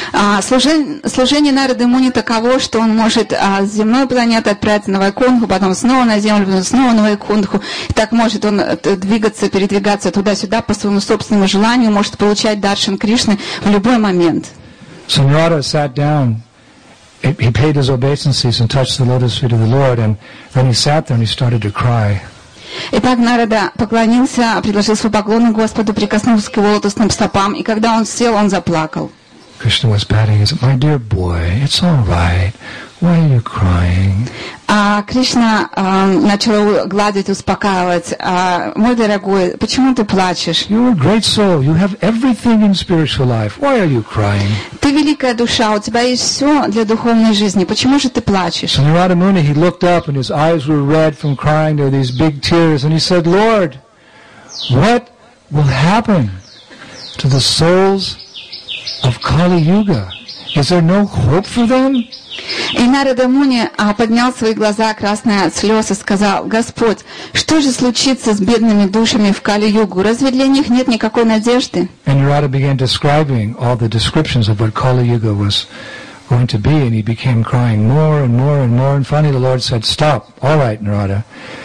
Speaker 2: Служение Нарады Муни таково, что он может с земной планеты отправиться на Вайкунтху, потом снова на Землю, потом снова на Вайкунтху. Так может он передвигаться туда-сюда по своему собственному желанию, может получать даршан Кришны в любой момент.
Speaker 1: So Narada sat down, he paid his obeisances and touched the lotus feet of the Lord, and then he sat there and he started to cry.
Speaker 2: Итак, Нарада поклонился, предложил свой поклон Господу, прикоснулся к его лотосным стопам, и когда он сел, он заплакал.
Speaker 1: Krishna was patting him. He said, "My dear boy, it's all right. Why are you crying?"
Speaker 2: А Кришна начал гладить, успокаивать. «Мой дорогой, почему ты плачешь?
Speaker 1: You're a great soul. You have everything in spiritual life. Why are you crying?
Speaker 2: Ты великая душа, у тебя есть все для духовной жизни. Почему же ты плачешь?»
Speaker 1: So Narada Muni, he looked up and his eyes were red from crying. There were these big tears. And he said, "Lord, what will happen to the souls of Kali Yuga? Is there no hope for them?"
Speaker 2: И Нарада Муни поднял свои глаза, красные от слез, и сказал: «Господь, что же случится с бедными душами в Кали-югу? Разве для них нет никакой надежды?»
Speaker 1: And Narada began describing all the descriptions of what Kali Yuga was going to be, and he became crying more and more and more. And finally the Lord said, "Stop. All right, Narada.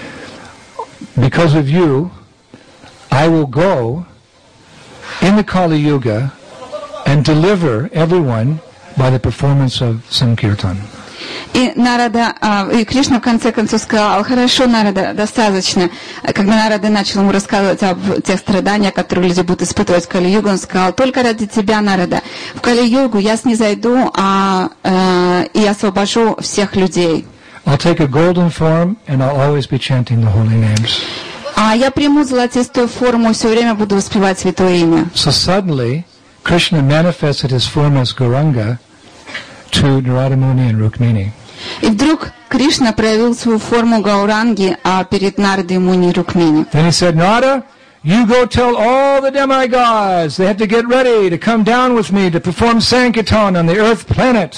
Speaker 1: Because of you, I will go in the Kali Yuga and deliver everyone by the performance of Sankirtan."
Speaker 2: И Кришна в конце концов сказал: «Хорошо, Нарада, достаточно». Когда Нарада начал ему рассказывать об тех страданиях, которые люди будут испытывать в Кали-югу, он сказал: «Только ради тебя, Нарада, в Кали-югу я снизойду и освобожу всех людей».
Speaker 1: I'll take a golden form and I'll always be chanting the holy names.
Speaker 2: А я приму золотистую форму и все время буду воспевать святое имя.
Speaker 1: So suddenly, Krishna manifested his form as Gauranga to Narada Muni and Rukmini.
Speaker 2: И вдруг Кришна проявил свою форму Гауранги перед Нардой Муни и Рукмини.
Speaker 1: Then he said, Narada, you go tell all the demigods they have to get ready to come down with me to perform Sankirtan on the earth planet.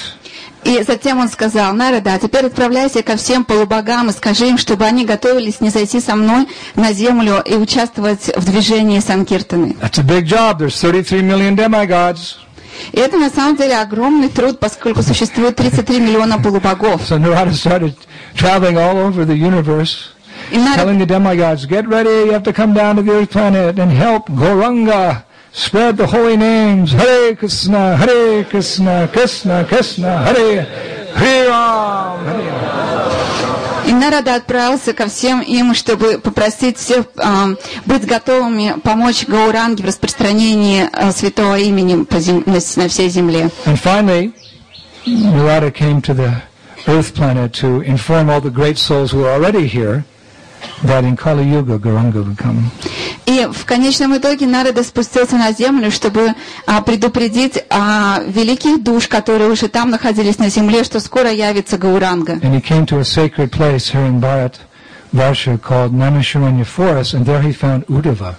Speaker 2: И затем он сказал: Нарада, а теперь отправляйся ко всем полубогам и скажи им, чтобы они готовились не зайти со мной на землю и участвовать в движении Санкиртаны.
Speaker 1: That's a big job. There's 33 million demigods.
Speaker 2: И это на самом деле огромный труд, поскольку существует 33 миллиона полубогов.
Speaker 1: So Narada started traveling all over the universe, telling the demigods, get ready, you have to come down to the earth planet and help Gauranga spread the holy names. Hare Krishna, Krishna Krishna, Hare Hare Ram, Hare Ram.
Speaker 2: И Нарада отправился ко всем им, чтобы попросить всех быть готовыми помочь Гауранге в распространении святого имени на всей земле.
Speaker 1: And finally, Narada came to the earth planet to inform all the great souls who are already here that in Kali Yuga Gauranga would come.
Speaker 2: И в конечном итоге Нарада спустился на землю, чтобы предупредить великих душ, которые уже там находились на земле, что скоро явится Гауранга.
Speaker 1: And he came to a sacred place here in Bharatvarsha called Naimisharanya Forest, and there he found Uddhava.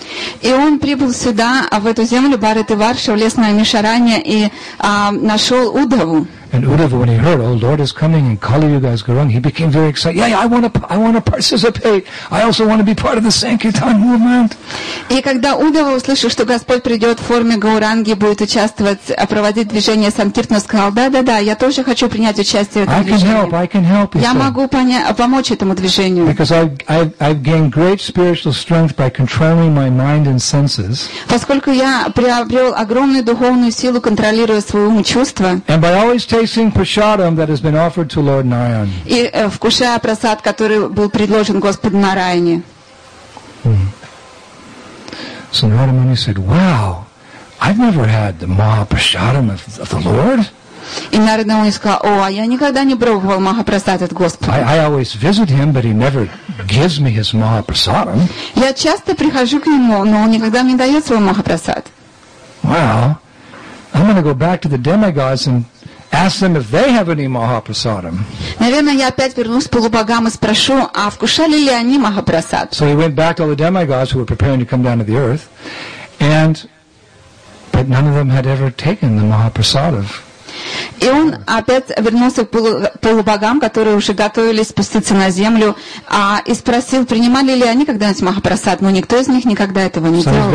Speaker 2: И он прибыл сюда, в эту землю Бхаратварша, в лес Наймишарanya, и нашел Удаву.
Speaker 1: And Uddhava, when he heard, oh, Lord is coming and Kali Yuga is Gauranga, he became very excited. Yeah, I want to participate. I also want to be part of the Sankirtan movement.
Speaker 2: И когда Удава услышал, что Господь придет в форме Гауранги, будет участвовать, проводить движение Санкиртана, сказал: да, я тоже хочу принять участие в этом движении.
Speaker 1: I can help.
Speaker 2: Я могу помочь этому движению.
Speaker 1: Because I've gained great spiritual strength by controlling my mind and senses.
Speaker 2: Поскольку я приобрел огромную духовную силу, контролируя свое ум и чувства.
Speaker 1: And by always tasting prasadam that has been offered to Lord Narayan.
Speaker 2: И вкушая прасад, который был предложен Господу Нараяне.
Speaker 1: So Narada Muni said, wow, I've never had the Mahaprasadam of the Lord.
Speaker 2: И Нарада Муни сказал: я никогда не пробовал Махапрасад от Господа.
Speaker 1: I always visit him, but he never gives me his Mahaprasadam.
Speaker 2: Я часто прихожу к нему, но он никогда мне дает свой Махапрасад.
Speaker 1: Wow, I'm going to go back to the demigods and ask them if they have any Mahaprasadam.
Speaker 2: Наверное, я опять вернусь к полубогам и спрошу, а вкушали ли они Махапрасад?
Speaker 1: So he went back to all the demigods who were preparing to come down to the earth, but none of them had ever taken the Mahaprasadam.
Speaker 2: И он опять вернулся к полубогам, которые уже готовились спуститься на землю, и спросил, принимали ли они когда-нибудь Махапрасад, но никто из них никогда этого не делал.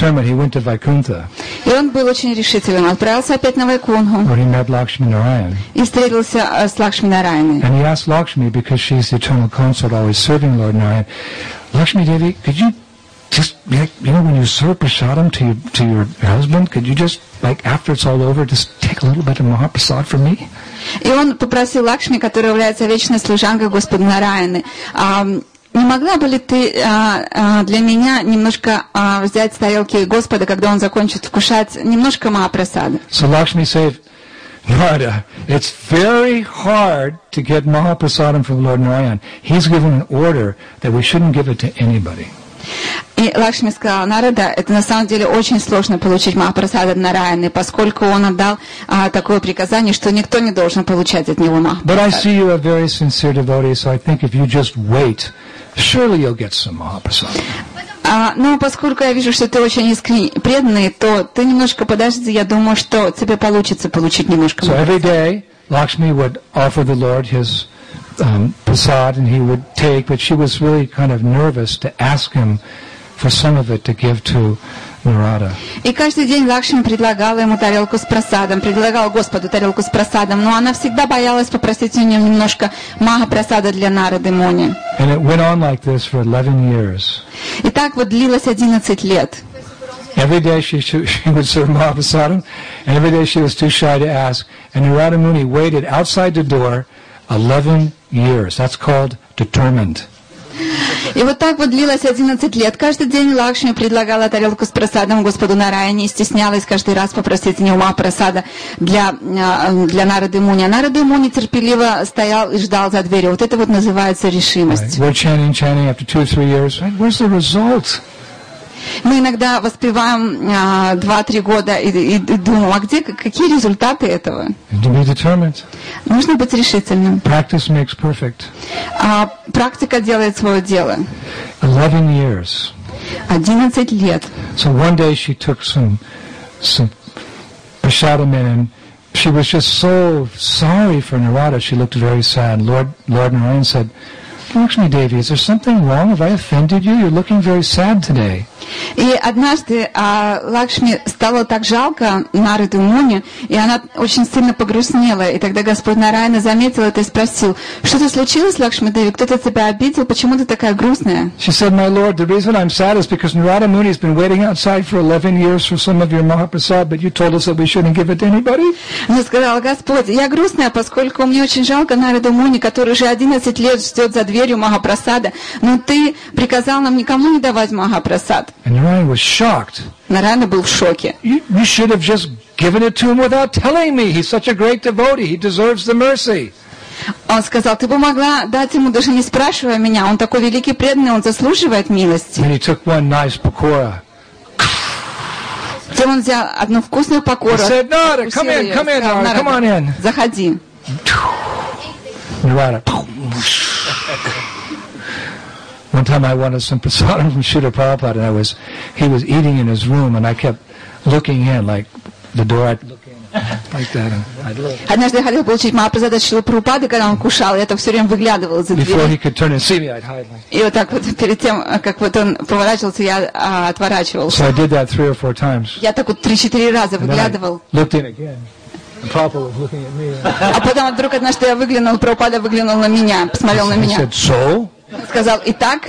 Speaker 2: И он был очень решителен, отправился опять на Вайкунху и встретился с Лакшми Нараяной.
Speaker 1: And he asked Lakshmi, because she's the eternal consort, always serving Lord Narayan, Lakshmi Devi, could you just, when you serve prasadam to your husband, could you just, after it's all over, just take a little bit of Mahaprasad for me?
Speaker 2: И он попросил Лакшми, которая является вечной служанкой Господа Нараяны, не могла бы ли ты для меня немножко взять с тарелки Господа, когда он закончит вкушать, немножко Махапрасада?
Speaker 1: So Lakshmi said, Narada, it's very hard to get Mahaprasadam from Lord Narayan. He's given an order that we shouldn't give it to anybody.
Speaker 2: И Лакшми сказала: Нарада, это на самом деле очень сложно получить Махапрасад от Нараяны, поскольку он отдал такое приказание, что никто не должен получать от него Махапрасад.
Speaker 1: But I see you are very sincere devotee, so I think if you just wait, surely you'll get some Mahaprasad.
Speaker 2: Но поскольку я вижу, что ты очень искренне преданный, то ты немножко подожди, я думаю, что тебе получится получить немножко Махапрасада.
Speaker 1: So every day, Lakshmi would offer the Lord his prasad, and he would take, but she was really kind of nervous to ask him for some of it to give to Narada.
Speaker 2: И каждый день Лакшми предлагала ему тарелку с прасадом, предлагала Господу тарелку с прасадом, но она всегда боялась попросить у него немножко Махапрасада для Нарады Муни.
Speaker 1: And it went on like this for 11 years.
Speaker 2: И так вот длилось 11 лет.
Speaker 1: Every day she would serve Mahaprasadam, and every day she was too shy to ask. And Narada Muni waited outside the door 11 years. That's called determined.
Speaker 2: И вот так вот длилось 11 лет. Каждый день Лакшми предлагала тарелку с прасадом Господу Нараяне и стеснялась каждый раз попросить у него Махапрасада для Нарады Муни. А Нарада Муни терпеливо стоял и ждал за дверью. Вот это вот называется решимость.
Speaker 1: We're chanting after 2 or 3 years. Where's the result?
Speaker 2: Мы иногда воспеваем 2-3 года и думаем, а где, какие результаты этого?
Speaker 1: To be determined.
Speaker 2: Нужно быть решительным.
Speaker 1: Practice makes perfect.
Speaker 2: Практика делает свое дело.
Speaker 1: 11 years.
Speaker 2: 11 лет.
Speaker 1: So one day she took some prasadam in, and she was just so sorry for Narada. She looked very sad. Lord Narayan said, Lakshmi Devi, is there something wrong? Have I offended you? You're looking very sad today.
Speaker 2: И однажды Лакшми стало так жалко Нараду Муни, и она очень сильно погрустнела. И тогда Господь Нараяна заметил это и спросил, что-то случилось, Лакшми Деви? Кто-то тебя обидел? Почему ты такая грустная?
Speaker 1: She said, my Lord, the reason I'm sad is because Narada Muni has been waiting outside for 11 years for some of your Mahaprasad, but you told us that we shouldn't give it to anybody.
Speaker 2: Она сказала, Господь, я грустная, поскольку мне очень жалко Нараду Муни, который уже 11 лет ждет за дверью Махапрасада, но ты приказал нам никому не давать Махапрасад.
Speaker 1: And Narayana was shocked.
Speaker 2: Нараяна был в шоке.
Speaker 1: You should have just given it to him without telling me. He's such a great devotee. He deserves the mercy.
Speaker 2: Он сказал, ты бы могла дать ему, даже не спрашивая меня. Он такой великий преданный, он заслуживает милости.
Speaker 1: And he took one nice pakora.
Speaker 2: Затем он взял одну вкусную покору.
Speaker 1: He said, Narada, come in, Narada, come on in.
Speaker 2: Заходи.
Speaker 1: Narada. One time I wanted some prasadam from Srila Prabhupada, and he was eating in his room, and I kept looking in, like the door, I'd look in, like that, and I'd look.
Speaker 2: Однажды я хотел получить Махапрасад от Шрилы Прабхупады, когда он кушал, я так все время выглядывала за дверь.
Speaker 1: Before he could turn and see me, I'd hide.
Speaker 2: И вот так вот, перед тем, как вот он поворачивался, я отворачивался.
Speaker 1: So I did that 3 or 4 times.
Speaker 2: Я так вот 3-4 раза выглядывал.
Speaker 1: Looked in again. And Prabhupada was looking at me.
Speaker 2: А потом вдруг однажды я выглянул, Прабхупада выглянул на меня, посмотрел на меня.
Speaker 1: He said, so?
Speaker 2: Сказал, итак,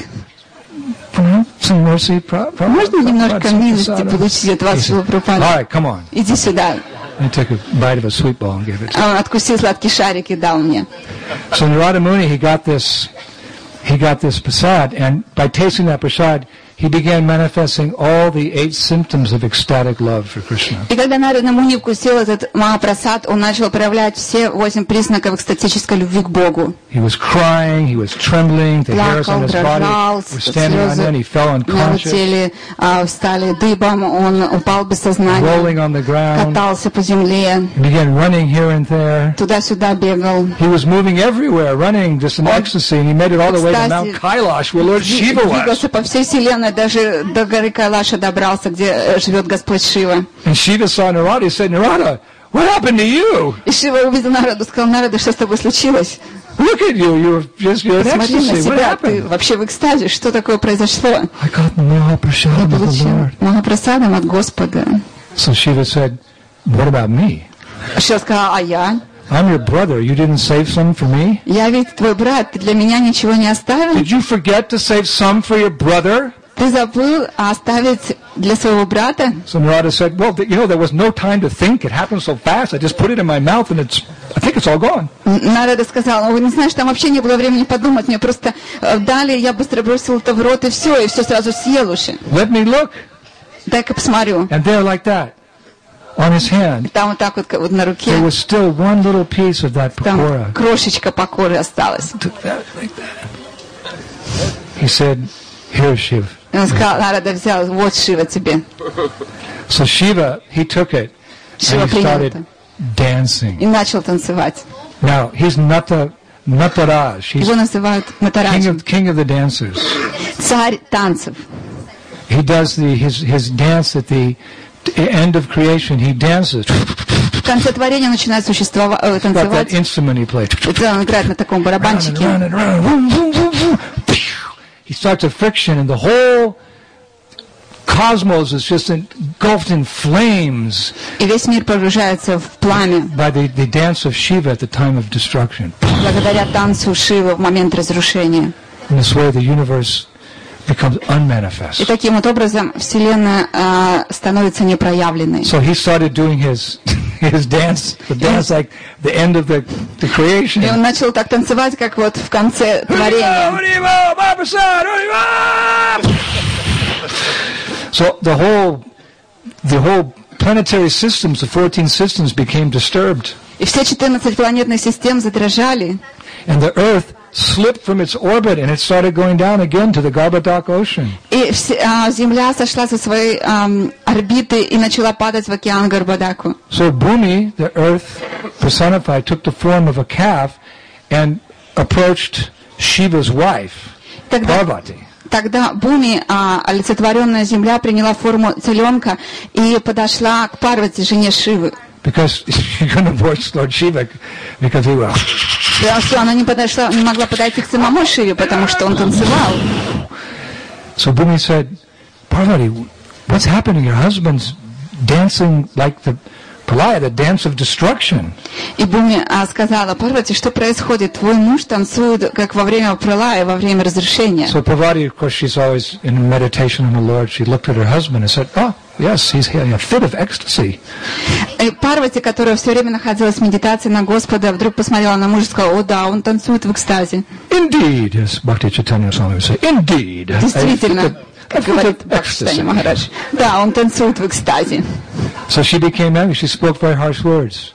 Speaker 1: Some mercy,
Speaker 2: можно немножко милости получить от вас, Шрила Прабхупада?
Speaker 1: All right, come on.
Speaker 2: Иди сюда.
Speaker 1: I took a bite of a sweet ball and gave it to him.
Speaker 2: Он откусил сладкий шарик и дал мне.
Speaker 1: So Narada Muni, he got this prasad, and by tasting that prasad, he began manifesting all the 8 symptoms of ecstatic love for Krishna.
Speaker 2: И когда Нарада Муни вкусил этот Махапрасад, он начал проявлять все 8 признаков экстатической любви к Богу.
Speaker 1: He was crying, he was trembling, the hairs on his body were standing on end, he fell unconscious,
Speaker 2: встали дыбом, он упал без сознания,
Speaker 1: rolling on the ground,
Speaker 2: катался по земле,
Speaker 1: he began running here and there.
Speaker 2: Туда-сюда бегал.
Speaker 1: He was moving everywhere, running just in ecstasy, and he made it all the way to Mount Kailash, where Lord Shiva was.
Speaker 2: Двигался по всей вселенной, даже до горы Кайлаша добрался, где живет Господь Шива.
Speaker 1: And Shiva saw Narada, he said, Narada, what happened to you?
Speaker 2: И Шива увидел Нараду, сказал, Нарада, что с тобой случилось?
Speaker 1: Look at you, you're in
Speaker 2: Посмотри на
Speaker 1: ecstasy, what
Speaker 2: себя, ты
Speaker 1: happened?
Speaker 2: вообще в экстазе, что такое произошло?
Speaker 1: I got Mahaprasad of the
Speaker 2: Получил
Speaker 1: Lord.
Speaker 2: Махапрасадом от Господа.
Speaker 1: So Shiva said, what about me?
Speaker 2: Шива сказал, а я?
Speaker 1: I'm your brother, you didn't save some for me?
Speaker 2: Я ведь твой брат, ты для меня ничего не оставил?
Speaker 1: Did you forget to save some for your brother?
Speaker 2: Ты забыл оставить для своего брата?
Speaker 1: So Narada said, well, there was no time to think. It happened so fast. I just put it in my mouth and I think it's all gone.
Speaker 2: Нарада сказал, вы не знаете, там вообще не было времени подумать. Мне просто дали, я быстро бросил это в рот и все сразу съел уже.
Speaker 1: Let me look.
Speaker 2: Дай-ка посмотрю.
Speaker 1: And there like that, on his hand,
Speaker 2: Там вот так вот на руке,
Speaker 1: there was still one little piece of that
Speaker 2: там
Speaker 1: pakora.
Speaker 2: крошечка покоры осталась.
Speaker 1: Took that like that. He said, here, Shiva.
Speaker 2: И он сказал, Нарада взял, вот Шива тебе.
Speaker 1: So Shiva, he took it
Speaker 2: Шива
Speaker 1: and he
Speaker 2: принял
Speaker 1: started
Speaker 2: это
Speaker 1: dancing.
Speaker 2: и начал танцевать.
Speaker 1: Now, he's Nataraj. He's
Speaker 2: Его называют Натараджем,
Speaker 1: king of the dancers.
Speaker 2: царь танцев.
Speaker 1: He does his dance at the end of creation. He dances.
Speaker 2: В конце творения начинает
Speaker 1: Got that
Speaker 2: танцевать.
Speaker 1: instrument he played.
Speaker 2: Это он играет на таком барабанчике.
Speaker 1: Round and round. Boom, boom, boom, boom. He starts a friction, and the whole cosmos is just engulfed in flames.
Speaker 2: И весь мир погружается в пламя
Speaker 1: By the dance of Shiva at the time of destruction.
Speaker 2: благодаря танцу Шивы в момент разрушения.
Speaker 1: In this way, the universe becomes unmanifest.
Speaker 2: И таким вот образом Вселенная становится непроявленной.
Speaker 1: So he started doing his dance, the dance like the end of the creation.
Speaker 2: И он начал так танцевать, как вот в конце творения.
Speaker 1: So the whole planetary systems, the 14 systems, became disturbed.
Speaker 2: И все 14 планетных систем задрожали.
Speaker 1: And the earth slipped from its orbit and it started going down again to the Garbhodak Ocean.
Speaker 2: И Земля сошла со своей орбиты и начала падать в океан Гарбодаку.
Speaker 1: So Bhumi, the earth personified, took the form of a calf and approached Shiva's wife, Parvati.
Speaker 2: Тогда Бхуми, олицетворенная земля, приняла форму теленка и подошла к Парвати, жене Шивы.
Speaker 1: Because she couldn't avoid Lord Shiva, because he was.
Speaker 2: Потому что она не могла подойти к самому Шиве, потому что он танцевал.
Speaker 1: So Bhumi said, Parvati, what's happening? Your husband's dancing like the Pralaya, the dance of destruction.
Speaker 2: И Бхуми сказала: Парвати, что происходит? Твой муж танцует, как во время Пралая, во время разрушения.
Speaker 1: So Parvati, of course, she's always in meditation on the Lord. She looked at her husband and said, oh, yes, he's having a fit of ecstasy.
Speaker 2: И Парвати, которая все время находилась в медитации на Господа, вдруг посмотрела на мужа и сказала: о да, он танцует в экстазе.
Speaker 1: Indeed, as Bhakti Chaitanya Swami would say, indeed.
Speaker 2: Действительно, как говорит Бхакти Махарадж. Да, он танцует в экстазе.
Speaker 1: So she became angry. She spoke very harsh words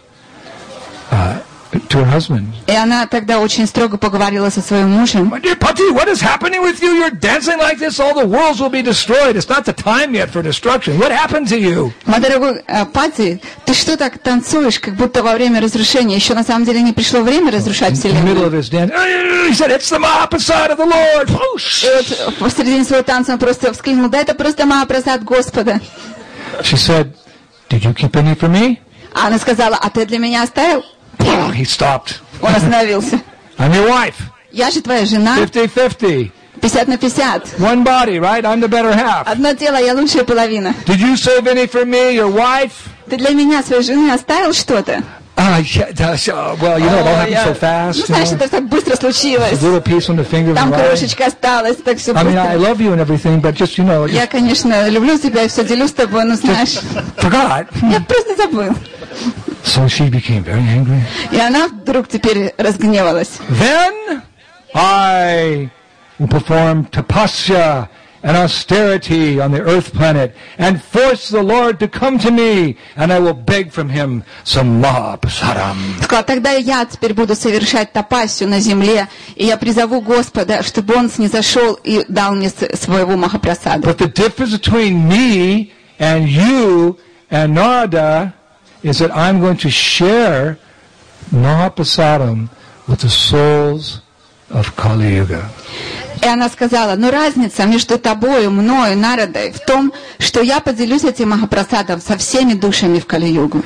Speaker 1: to her husband.
Speaker 2: И она тогда очень строго поговорила со своим мужем.
Speaker 1: My dear Pati, what is happening with you? You're dancing like this. All the worlds will be destroyed. It's not the time yet for destruction. What happened to you?
Speaker 2: Мой дорогой Пати, ты что так танцуешь, как будто во время разрушения? Еще на самом деле не пришло время разрушать
Speaker 1: In the middle of
Speaker 2: Вселенную.
Speaker 1: his dance, he said, it's the Mahaprasad of the Lord.
Speaker 2: И вот в середине своего танца он просто вскрикнул: да, это просто Махапрасад Господа.
Speaker 1: She said, did you keep any for me?
Speaker 2: А она сказала: а ты для меня оставил?
Speaker 1: He stopped.
Speaker 2: Он остановился.
Speaker 1: I'm your wife.
Speaker 2: Я же твоя жена.
Speaker 1: 50-50.
Speaker 2: 50/50.
Speaker 1: One body, right? I'm the better half.
Speaker 2: Одно тело, я лучшая половина.
Speaker 1: Did you save any for me, your wife?
Speaker 2: Ты для меня, своей жены, оставил что-то?
Speaker 1: Well, you know, it all happened so fast.
Speaker 2: Ну, знаешь, это так быстро случилось.
Speaker 1: A little piece on the finger of
Speaker 2: Там
Speaker 1: my eye.
Speaker 2: крошечка осталась, так все
Speaker 1: I mean, I
Speaker 2: быстро.
Speaker 1: love you and everything, but just, you know,
Speaker 2: Я, конечно, люблю тебя и все делю с тобой, но знаешь,
Speaker 1: forgot.
Speaker 2: я просто забыл.
Speaker 1: So she became very angry.
Speaker 2: И она вдруг теперь разгневалась.
Speaker 1: Then I will perform tapasya and austerity on the earth planet and force the Lord to come to me, and I will beg from him some mahaprasadam.
Speaker 2: Сказала: тогда я теперь буду совершать тапассию на земле, и я призову Господа, чтобы Он снизошел и дал мне своего Махапрасада.
Speaker 1: But the difference between me and you and Narada is that I'm going to share mahaprasadam with the souls of Kali Yuga.
Speaker 2: И она сказала: но разница между тобою, мною, Нарадой в том, что я поделюсь этим Махапрасадом со всеми душами в Кали-югу.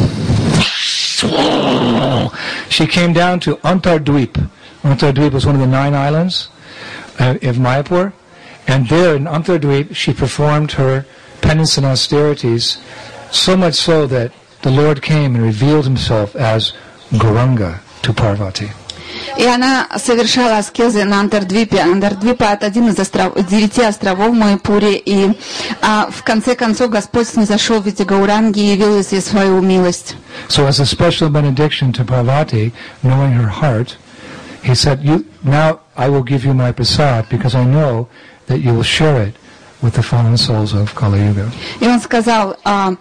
Speaker 1: She came down to Antardweep. Antardweep was one of the 9 islands of Mayapur. And there in Antardweep, she performed her penance and austerities, so much so that the Lord came and revealed himself as Gauranga to Parvati.
Speaker 2: И она совершала аскезы на Антардвипе. Антардвипа — это один из 9 островов в Майяпуре. И в конце концов Господь снизошел в виде Гауранги и явил ей свою милость.
Speaker 1: So as a special benediction to Parvati, knowing her heart, he said, now I will give you my prasad because I know that you will share it with the fallen souls of Kali Yuga.
Speaker 2: И он сказал: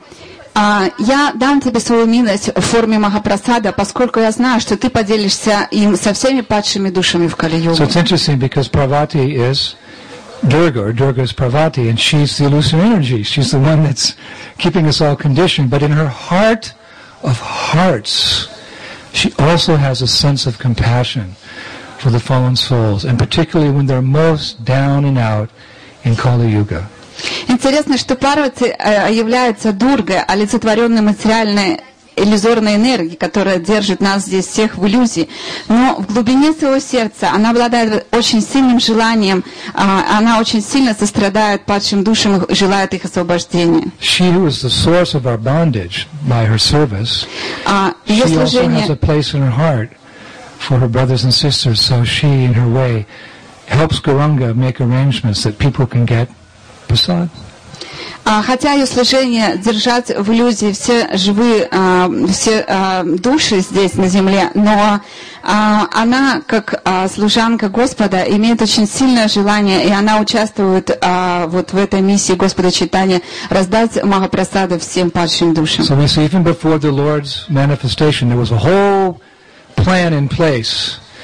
Speaker 2: я дам тебе свою милость в форме Махапрасада, поскольку я знаю, что ты поделишься им со всеми падшими душами в Кали-югу.
Speaker 1: So it's interesting because Parvati is Durga, or Durga is Parvati, and she's the illusory energy. She's the one that's keeping us all conditioned. But in her heart of hearts, she also has a sense of compassion for the fallen souls, and particularly when they're most down and out in Kali Yuga.
Speaker 2: Интересно, что Парвати является Дургой, олицетворенной материальной иллюзорной энергией, которая держит нас здесь всех в иллюзии. Но в глубине своего сердца она обладает очень сильным желанием, она очень сильно сострадает падшим душам и желает их освобождения.
Speaker 1: She who is the source of our bondage by her service,
Speaker 2: Ее
Speaker 1: she also
Speaker 2: служение...
Speaker 1: has a place in her heart for her brothers and sisters, so she, in her way, helps Gauranga make arrangements that people can get prasad.
Speaker 2: Хотя ее служение держать в иллюзии все живые, все души здесь на земле, но она, как служанка Господа, имеет очень сильное желание, и она участвует вот в этой миссии Господа Чайтаньи раздать Махапрасаду всем падшим душам.
Speaker 1: So we see even before the Lord's manifestation, there was a whole plan in place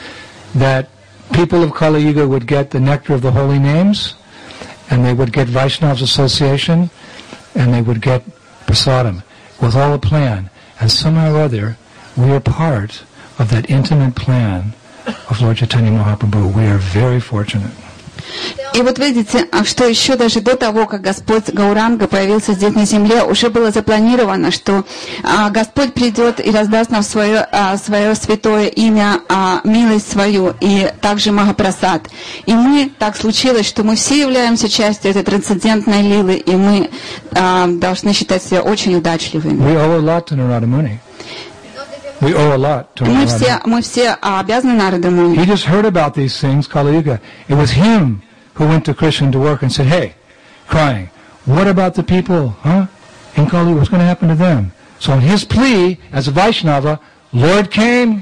Speaker 1: that people of Kali Yuga would get the nectar of the holy names, and they would get Vaishnav's association, and they would get prasadam, with all a plan. And somehow or other, we are part of that intimate plan of Lord Chaitanya Mahaprabhu. We are very fortunate.
Speaker 2: И вот видите, что еще даже до того, как Господь Гауранга появился здесь на земле, уже было запланировано, что Господь придет и раздаст нам свое святое имя, милость свою и также Махапрасад. И мы, так случилось, что мы все являемся частью этой трансцендентной лилы, и мы должны считать себя очень удачливыми.
Speaker 1: We owe a lot to Narada Muni. We owe a lot to Narada.
Speaker 2: Мы все обязаны Нарада Муни.
Speaker 1: He just heard about these things, Kali Yuga. It was him who went to Krishna to work and said, hey, crying, what about the people, in Kali Yuga? What's going to happen to them? So on his plea, as a Vaishnava, Lord came.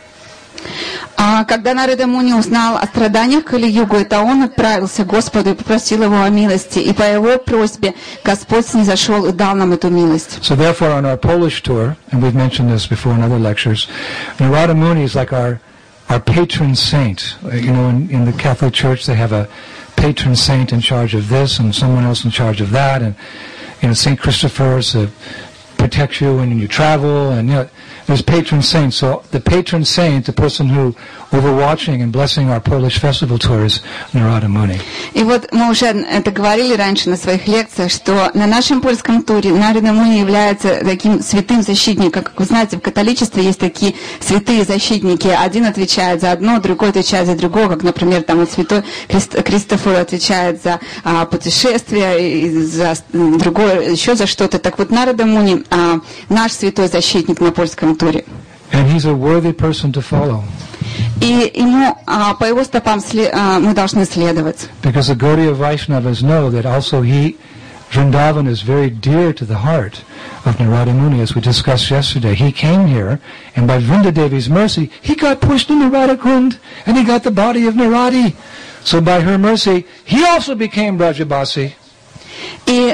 Speaker 2: Когда Нарада Муни узнал о страданиях Кали-югу, это он отправился к Господу и попросил его о милости. И по его просьбе Господь снизошел и дал нам эту милость.
Speaker 1: So therefore on our Polish tour, and we've mentioned this before in other lectures, Narada Muni is like our patron saint. You know, in the Catholic Church they have a patron saint in charge of this and someone else in charge of that. And, you know, St. Christopher protects you when you travel, and, you know, there's patron saints. So the patron saint, the person who overwatching and blessing our Polish festival tour, is Narada Muni.
Speaker 2: И вот мы уже это говорили раньше на своих лекциях, что на нашем польском туре Нарада Муни является таким святым защитником. Как вы знаете, в католичестве есть такие святые защитники. Один отвечает за одно, другой отвечает за другое. Как, например, там вот святой Кристофор отвечает за путешествия, и за другое, еще за что-то. Так вот, Нарада Муни наш святой защитник на польском туре.
Speaker 1: And he's a worthy person to follow.
Speaker 2: И ему по его стопам мы должны следовать.
Speaker 1: Because the Gaudiya Vaishnavas know that also Vrindavan is very dear to the heart of Narada Muni, as we discussed yesterday. He came here, and by Vrindadevi's mercy, he got pushed into Radhakund, and he got the body of Naradi. So by her mercy, he also became Brajabasi.
Speaker 2: И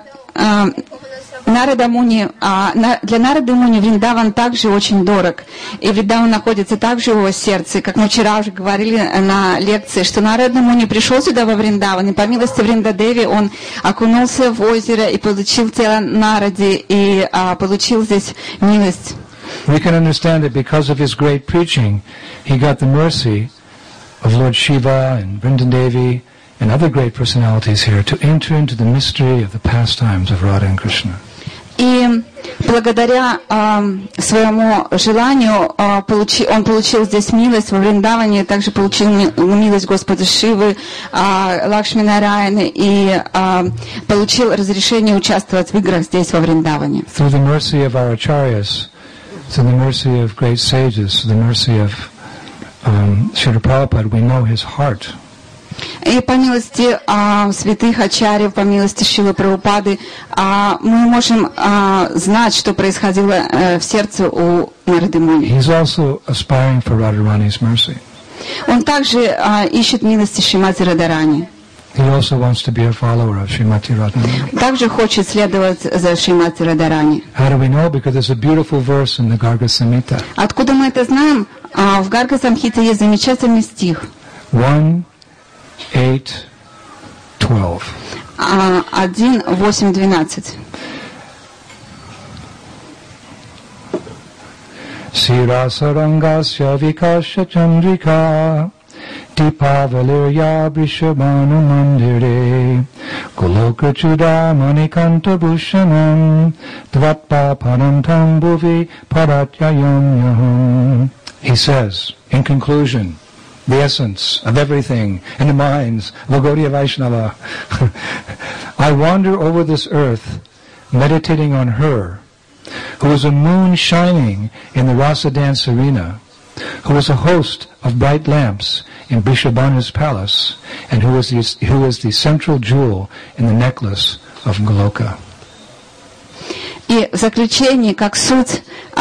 Speaker 2: Нарада Муни, для Нарады Муни Вриндаван также очень дорог. И Вриндаван находится также в его сердце. Как мы вчера уже говорили на лекции, что Нарада Муни пришел сюда во Вриндаван, и по милости Вриндадеви он окунулся в озеро и получил тело Наради, и получил здесь милость.
Speaker 1: We can understand that because of his great preaching, he got the mercy of Lord Shiva and Vrindadevi and other great personalities here to enter into the mystery of the pastimes of Radha and Krishna.
Speaker 2: И благодаря своему желанию он получил здесь милость во Вриндаване, также получил милость Господа Шивы, Лакшми Нараяны, и получил разрешение участвовать в играх здесь во Вриндаване.
Speaker 1: Through the mercy of our acharyas, through the mercy of great sages, through the mercy of Srila Prabhupada, we know his heart.
Speaker 2: И по милости святых ачарьев, по милости Шрилы Прабхупады, мы можем знать, что происходило в сердце у Нарады Муни.
Speaker 1: He's also aspiring for Radharani's mercy.
Speaker 2: Он также ищет милости Шримати Радарани.
Speaker 1: He also wants to be a follower of Srimati Radharani.
Speaker 2: Также хочет следовать за Шримати Радарани.
Speaker 1: How do we know? Because there's a beautiful verse in the Garga Samhita.
Speaker 2: Откуда мы это знаем? В Гарга Самхите есть замечательный стих.
Speaker 1: 1:8-12.
Speaker 2: 1:8-12.
Speaker 1: Sirasarangasya vikasya chandrika Dipavalirya Vrishabhanu Mandire Goloka Chudamani Kanta Bhushanam Dvatpa Parantam Bhuvi Paratyayam Yaham. He says, in conclusion, the essence of everything in the minds of Gaudiya Vaishnava. I wander over this earth, meditating on her, who is a moon shining in the rasa dance arena, who is a host of bright lamps in Vrishabhanu's palace, and who is the central jewel in the necklace of Goloka.
Speaker 2: И в заключении, как суть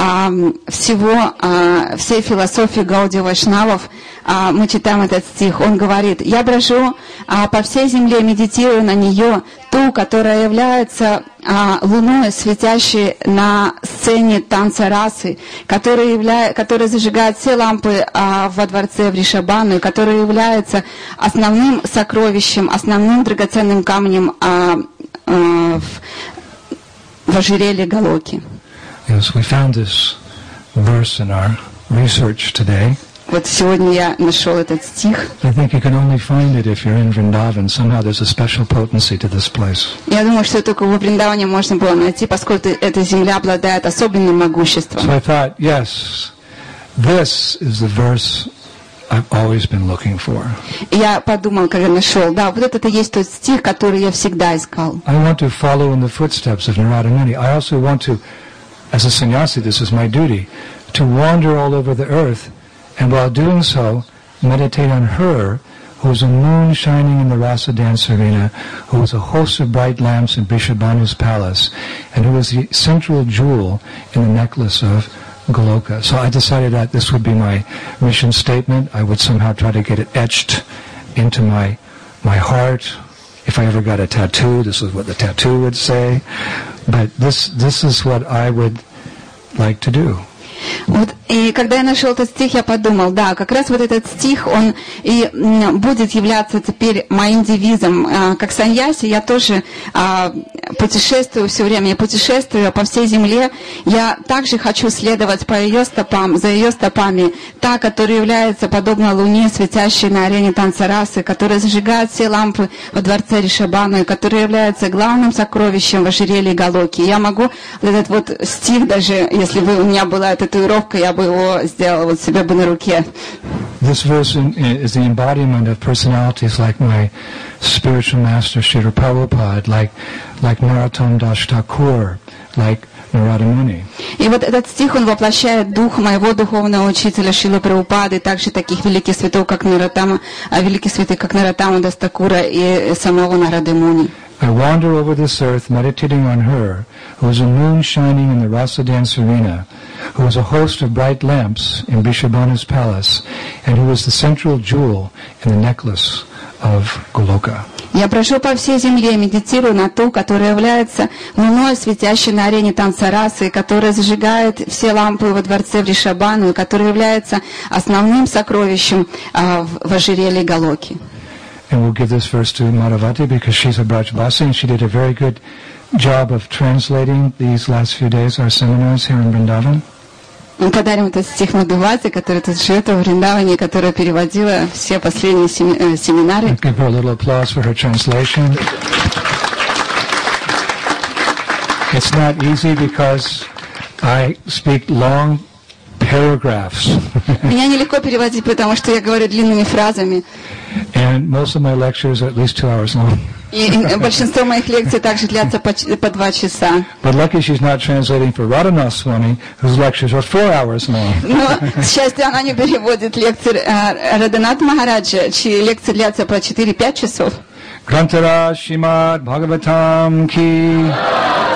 Speaker 2: всей философии Гаудия Вайшнавов, мы читаем этот стих. Он говорит: «Я брожу по всей земле, медитирую на нее, ту, которая является луной, светящей на сцене танца расы, который зажигает все лампы во дворце в Ришабану, и который является основным сокровищем, основным драгоценным камнем в ожерелье Галоки.
Speaker 1: Yes, we found this verse in our research today.
Speaker 2: Вот сегодня я нашел этот стих.
Speaker 1: I think you can only find it if you're in Vrindavan. Somehow there's a special potency to this place.
Speaker 2: Я думаю, что только во Вриндаване можно было найти, поскольку эта земля обладает особенным могуществом.
Speaker 1: So I thought, yes, this is the verse I've always been looking for.
Speaker 2: Я подумал, когда нашел, да, вот это и есть тот стих, который я всегда искал.
Speaker 1: I want to follow in the footsteps of Narada Muni. I also want to, as a sannyasi, this is my duty, to wander all over the earth, and while doing so, meditate on her, who is a moon shining in the rasa dance arena, who is a host of bright lamps in Vrishabhanu's palace, and who is the central jewel in the necklace of Goloka. So I decided that this would be my mission statement. I would somehow try to get it etched into my heart. If I ever got a tattoo, this is what the tattoo would say. But this is what I would like to do.
Speaker 2: Вот, и когда я нашел этот стих, я подумал, да, как раз вот этот стих, он и будет являться теперь моим девизом. Как саньяси я тоже путешествую все время, я путешествую по всей земле. Я также хочу следовать по ее стопам, за ее стопами, та, которая является подобно луне, светящей на арене танца расы, которая зажигает все лампы во дворце Ришабану, и которая является главным сокровищем в ожерелье Галоки. Я могу этот вот стих, даже если бы у меня была эта татуировка, я бы его сделала вот себе бы на руке.
Speaker 1: This verse is the embodiment of personalities like my spiritual master Srila Prabhupada, like Narottam Das Thakur, like Narada Muni.
Speaker 2: И вот этот стих, он воплощает дух моего духовного учителя Шрилы Прабхупады, также таких великих святых, как Нароттама, великих святых, как Нароттама Дас Тхакура и самого Нарады Муни.
Speaker 1: I wander over this earth meditating on her, who is a moon shining in the rasa dance arena, who is a host of bright lamps in Vrishabhanu's palace, and who is the central jewel in the necklace of Goloka.
Speaker 2: Я прошу по всей земле, медитирую на ту, которая является луной, светящей на арене танца расы, которая зажигает все лампы во дворце в Ришабану, и которая является основным сокровищем в ожерелье Галоки.
Speaker 1: And we'll give this verse to Madhavati because she's a Brajbasi and she did a very good job of translating these last few days, our seminars here in Vrindavan.
Speaker 2: Мы подарим этот стих Мадхавати, который тут живет в Вриндаване, которая переводила все последние семинары.
Speaker 1: Let's give her a little applause for her translation. It's not easy because I speak long paragraphs.
Speaker 2: Меня нелегко переводить, потому что я говорю длинными фразами.
Speaker 1: And most of my lectures are at least 2 hours long.
Speaker 2: И большинство моих лекций также длятся по 2 часа.
Speaker 1: But lucky she's not translating for Radhanath Swami, whose lectures are 4 hours long.
Speaker 2: Но, к счастью, она не переводит лекции Радханат Махараджа, чьи лекции длятся по 4-5 часов.
Speaker 1: Grantara Shrimad Bhagavatam Ki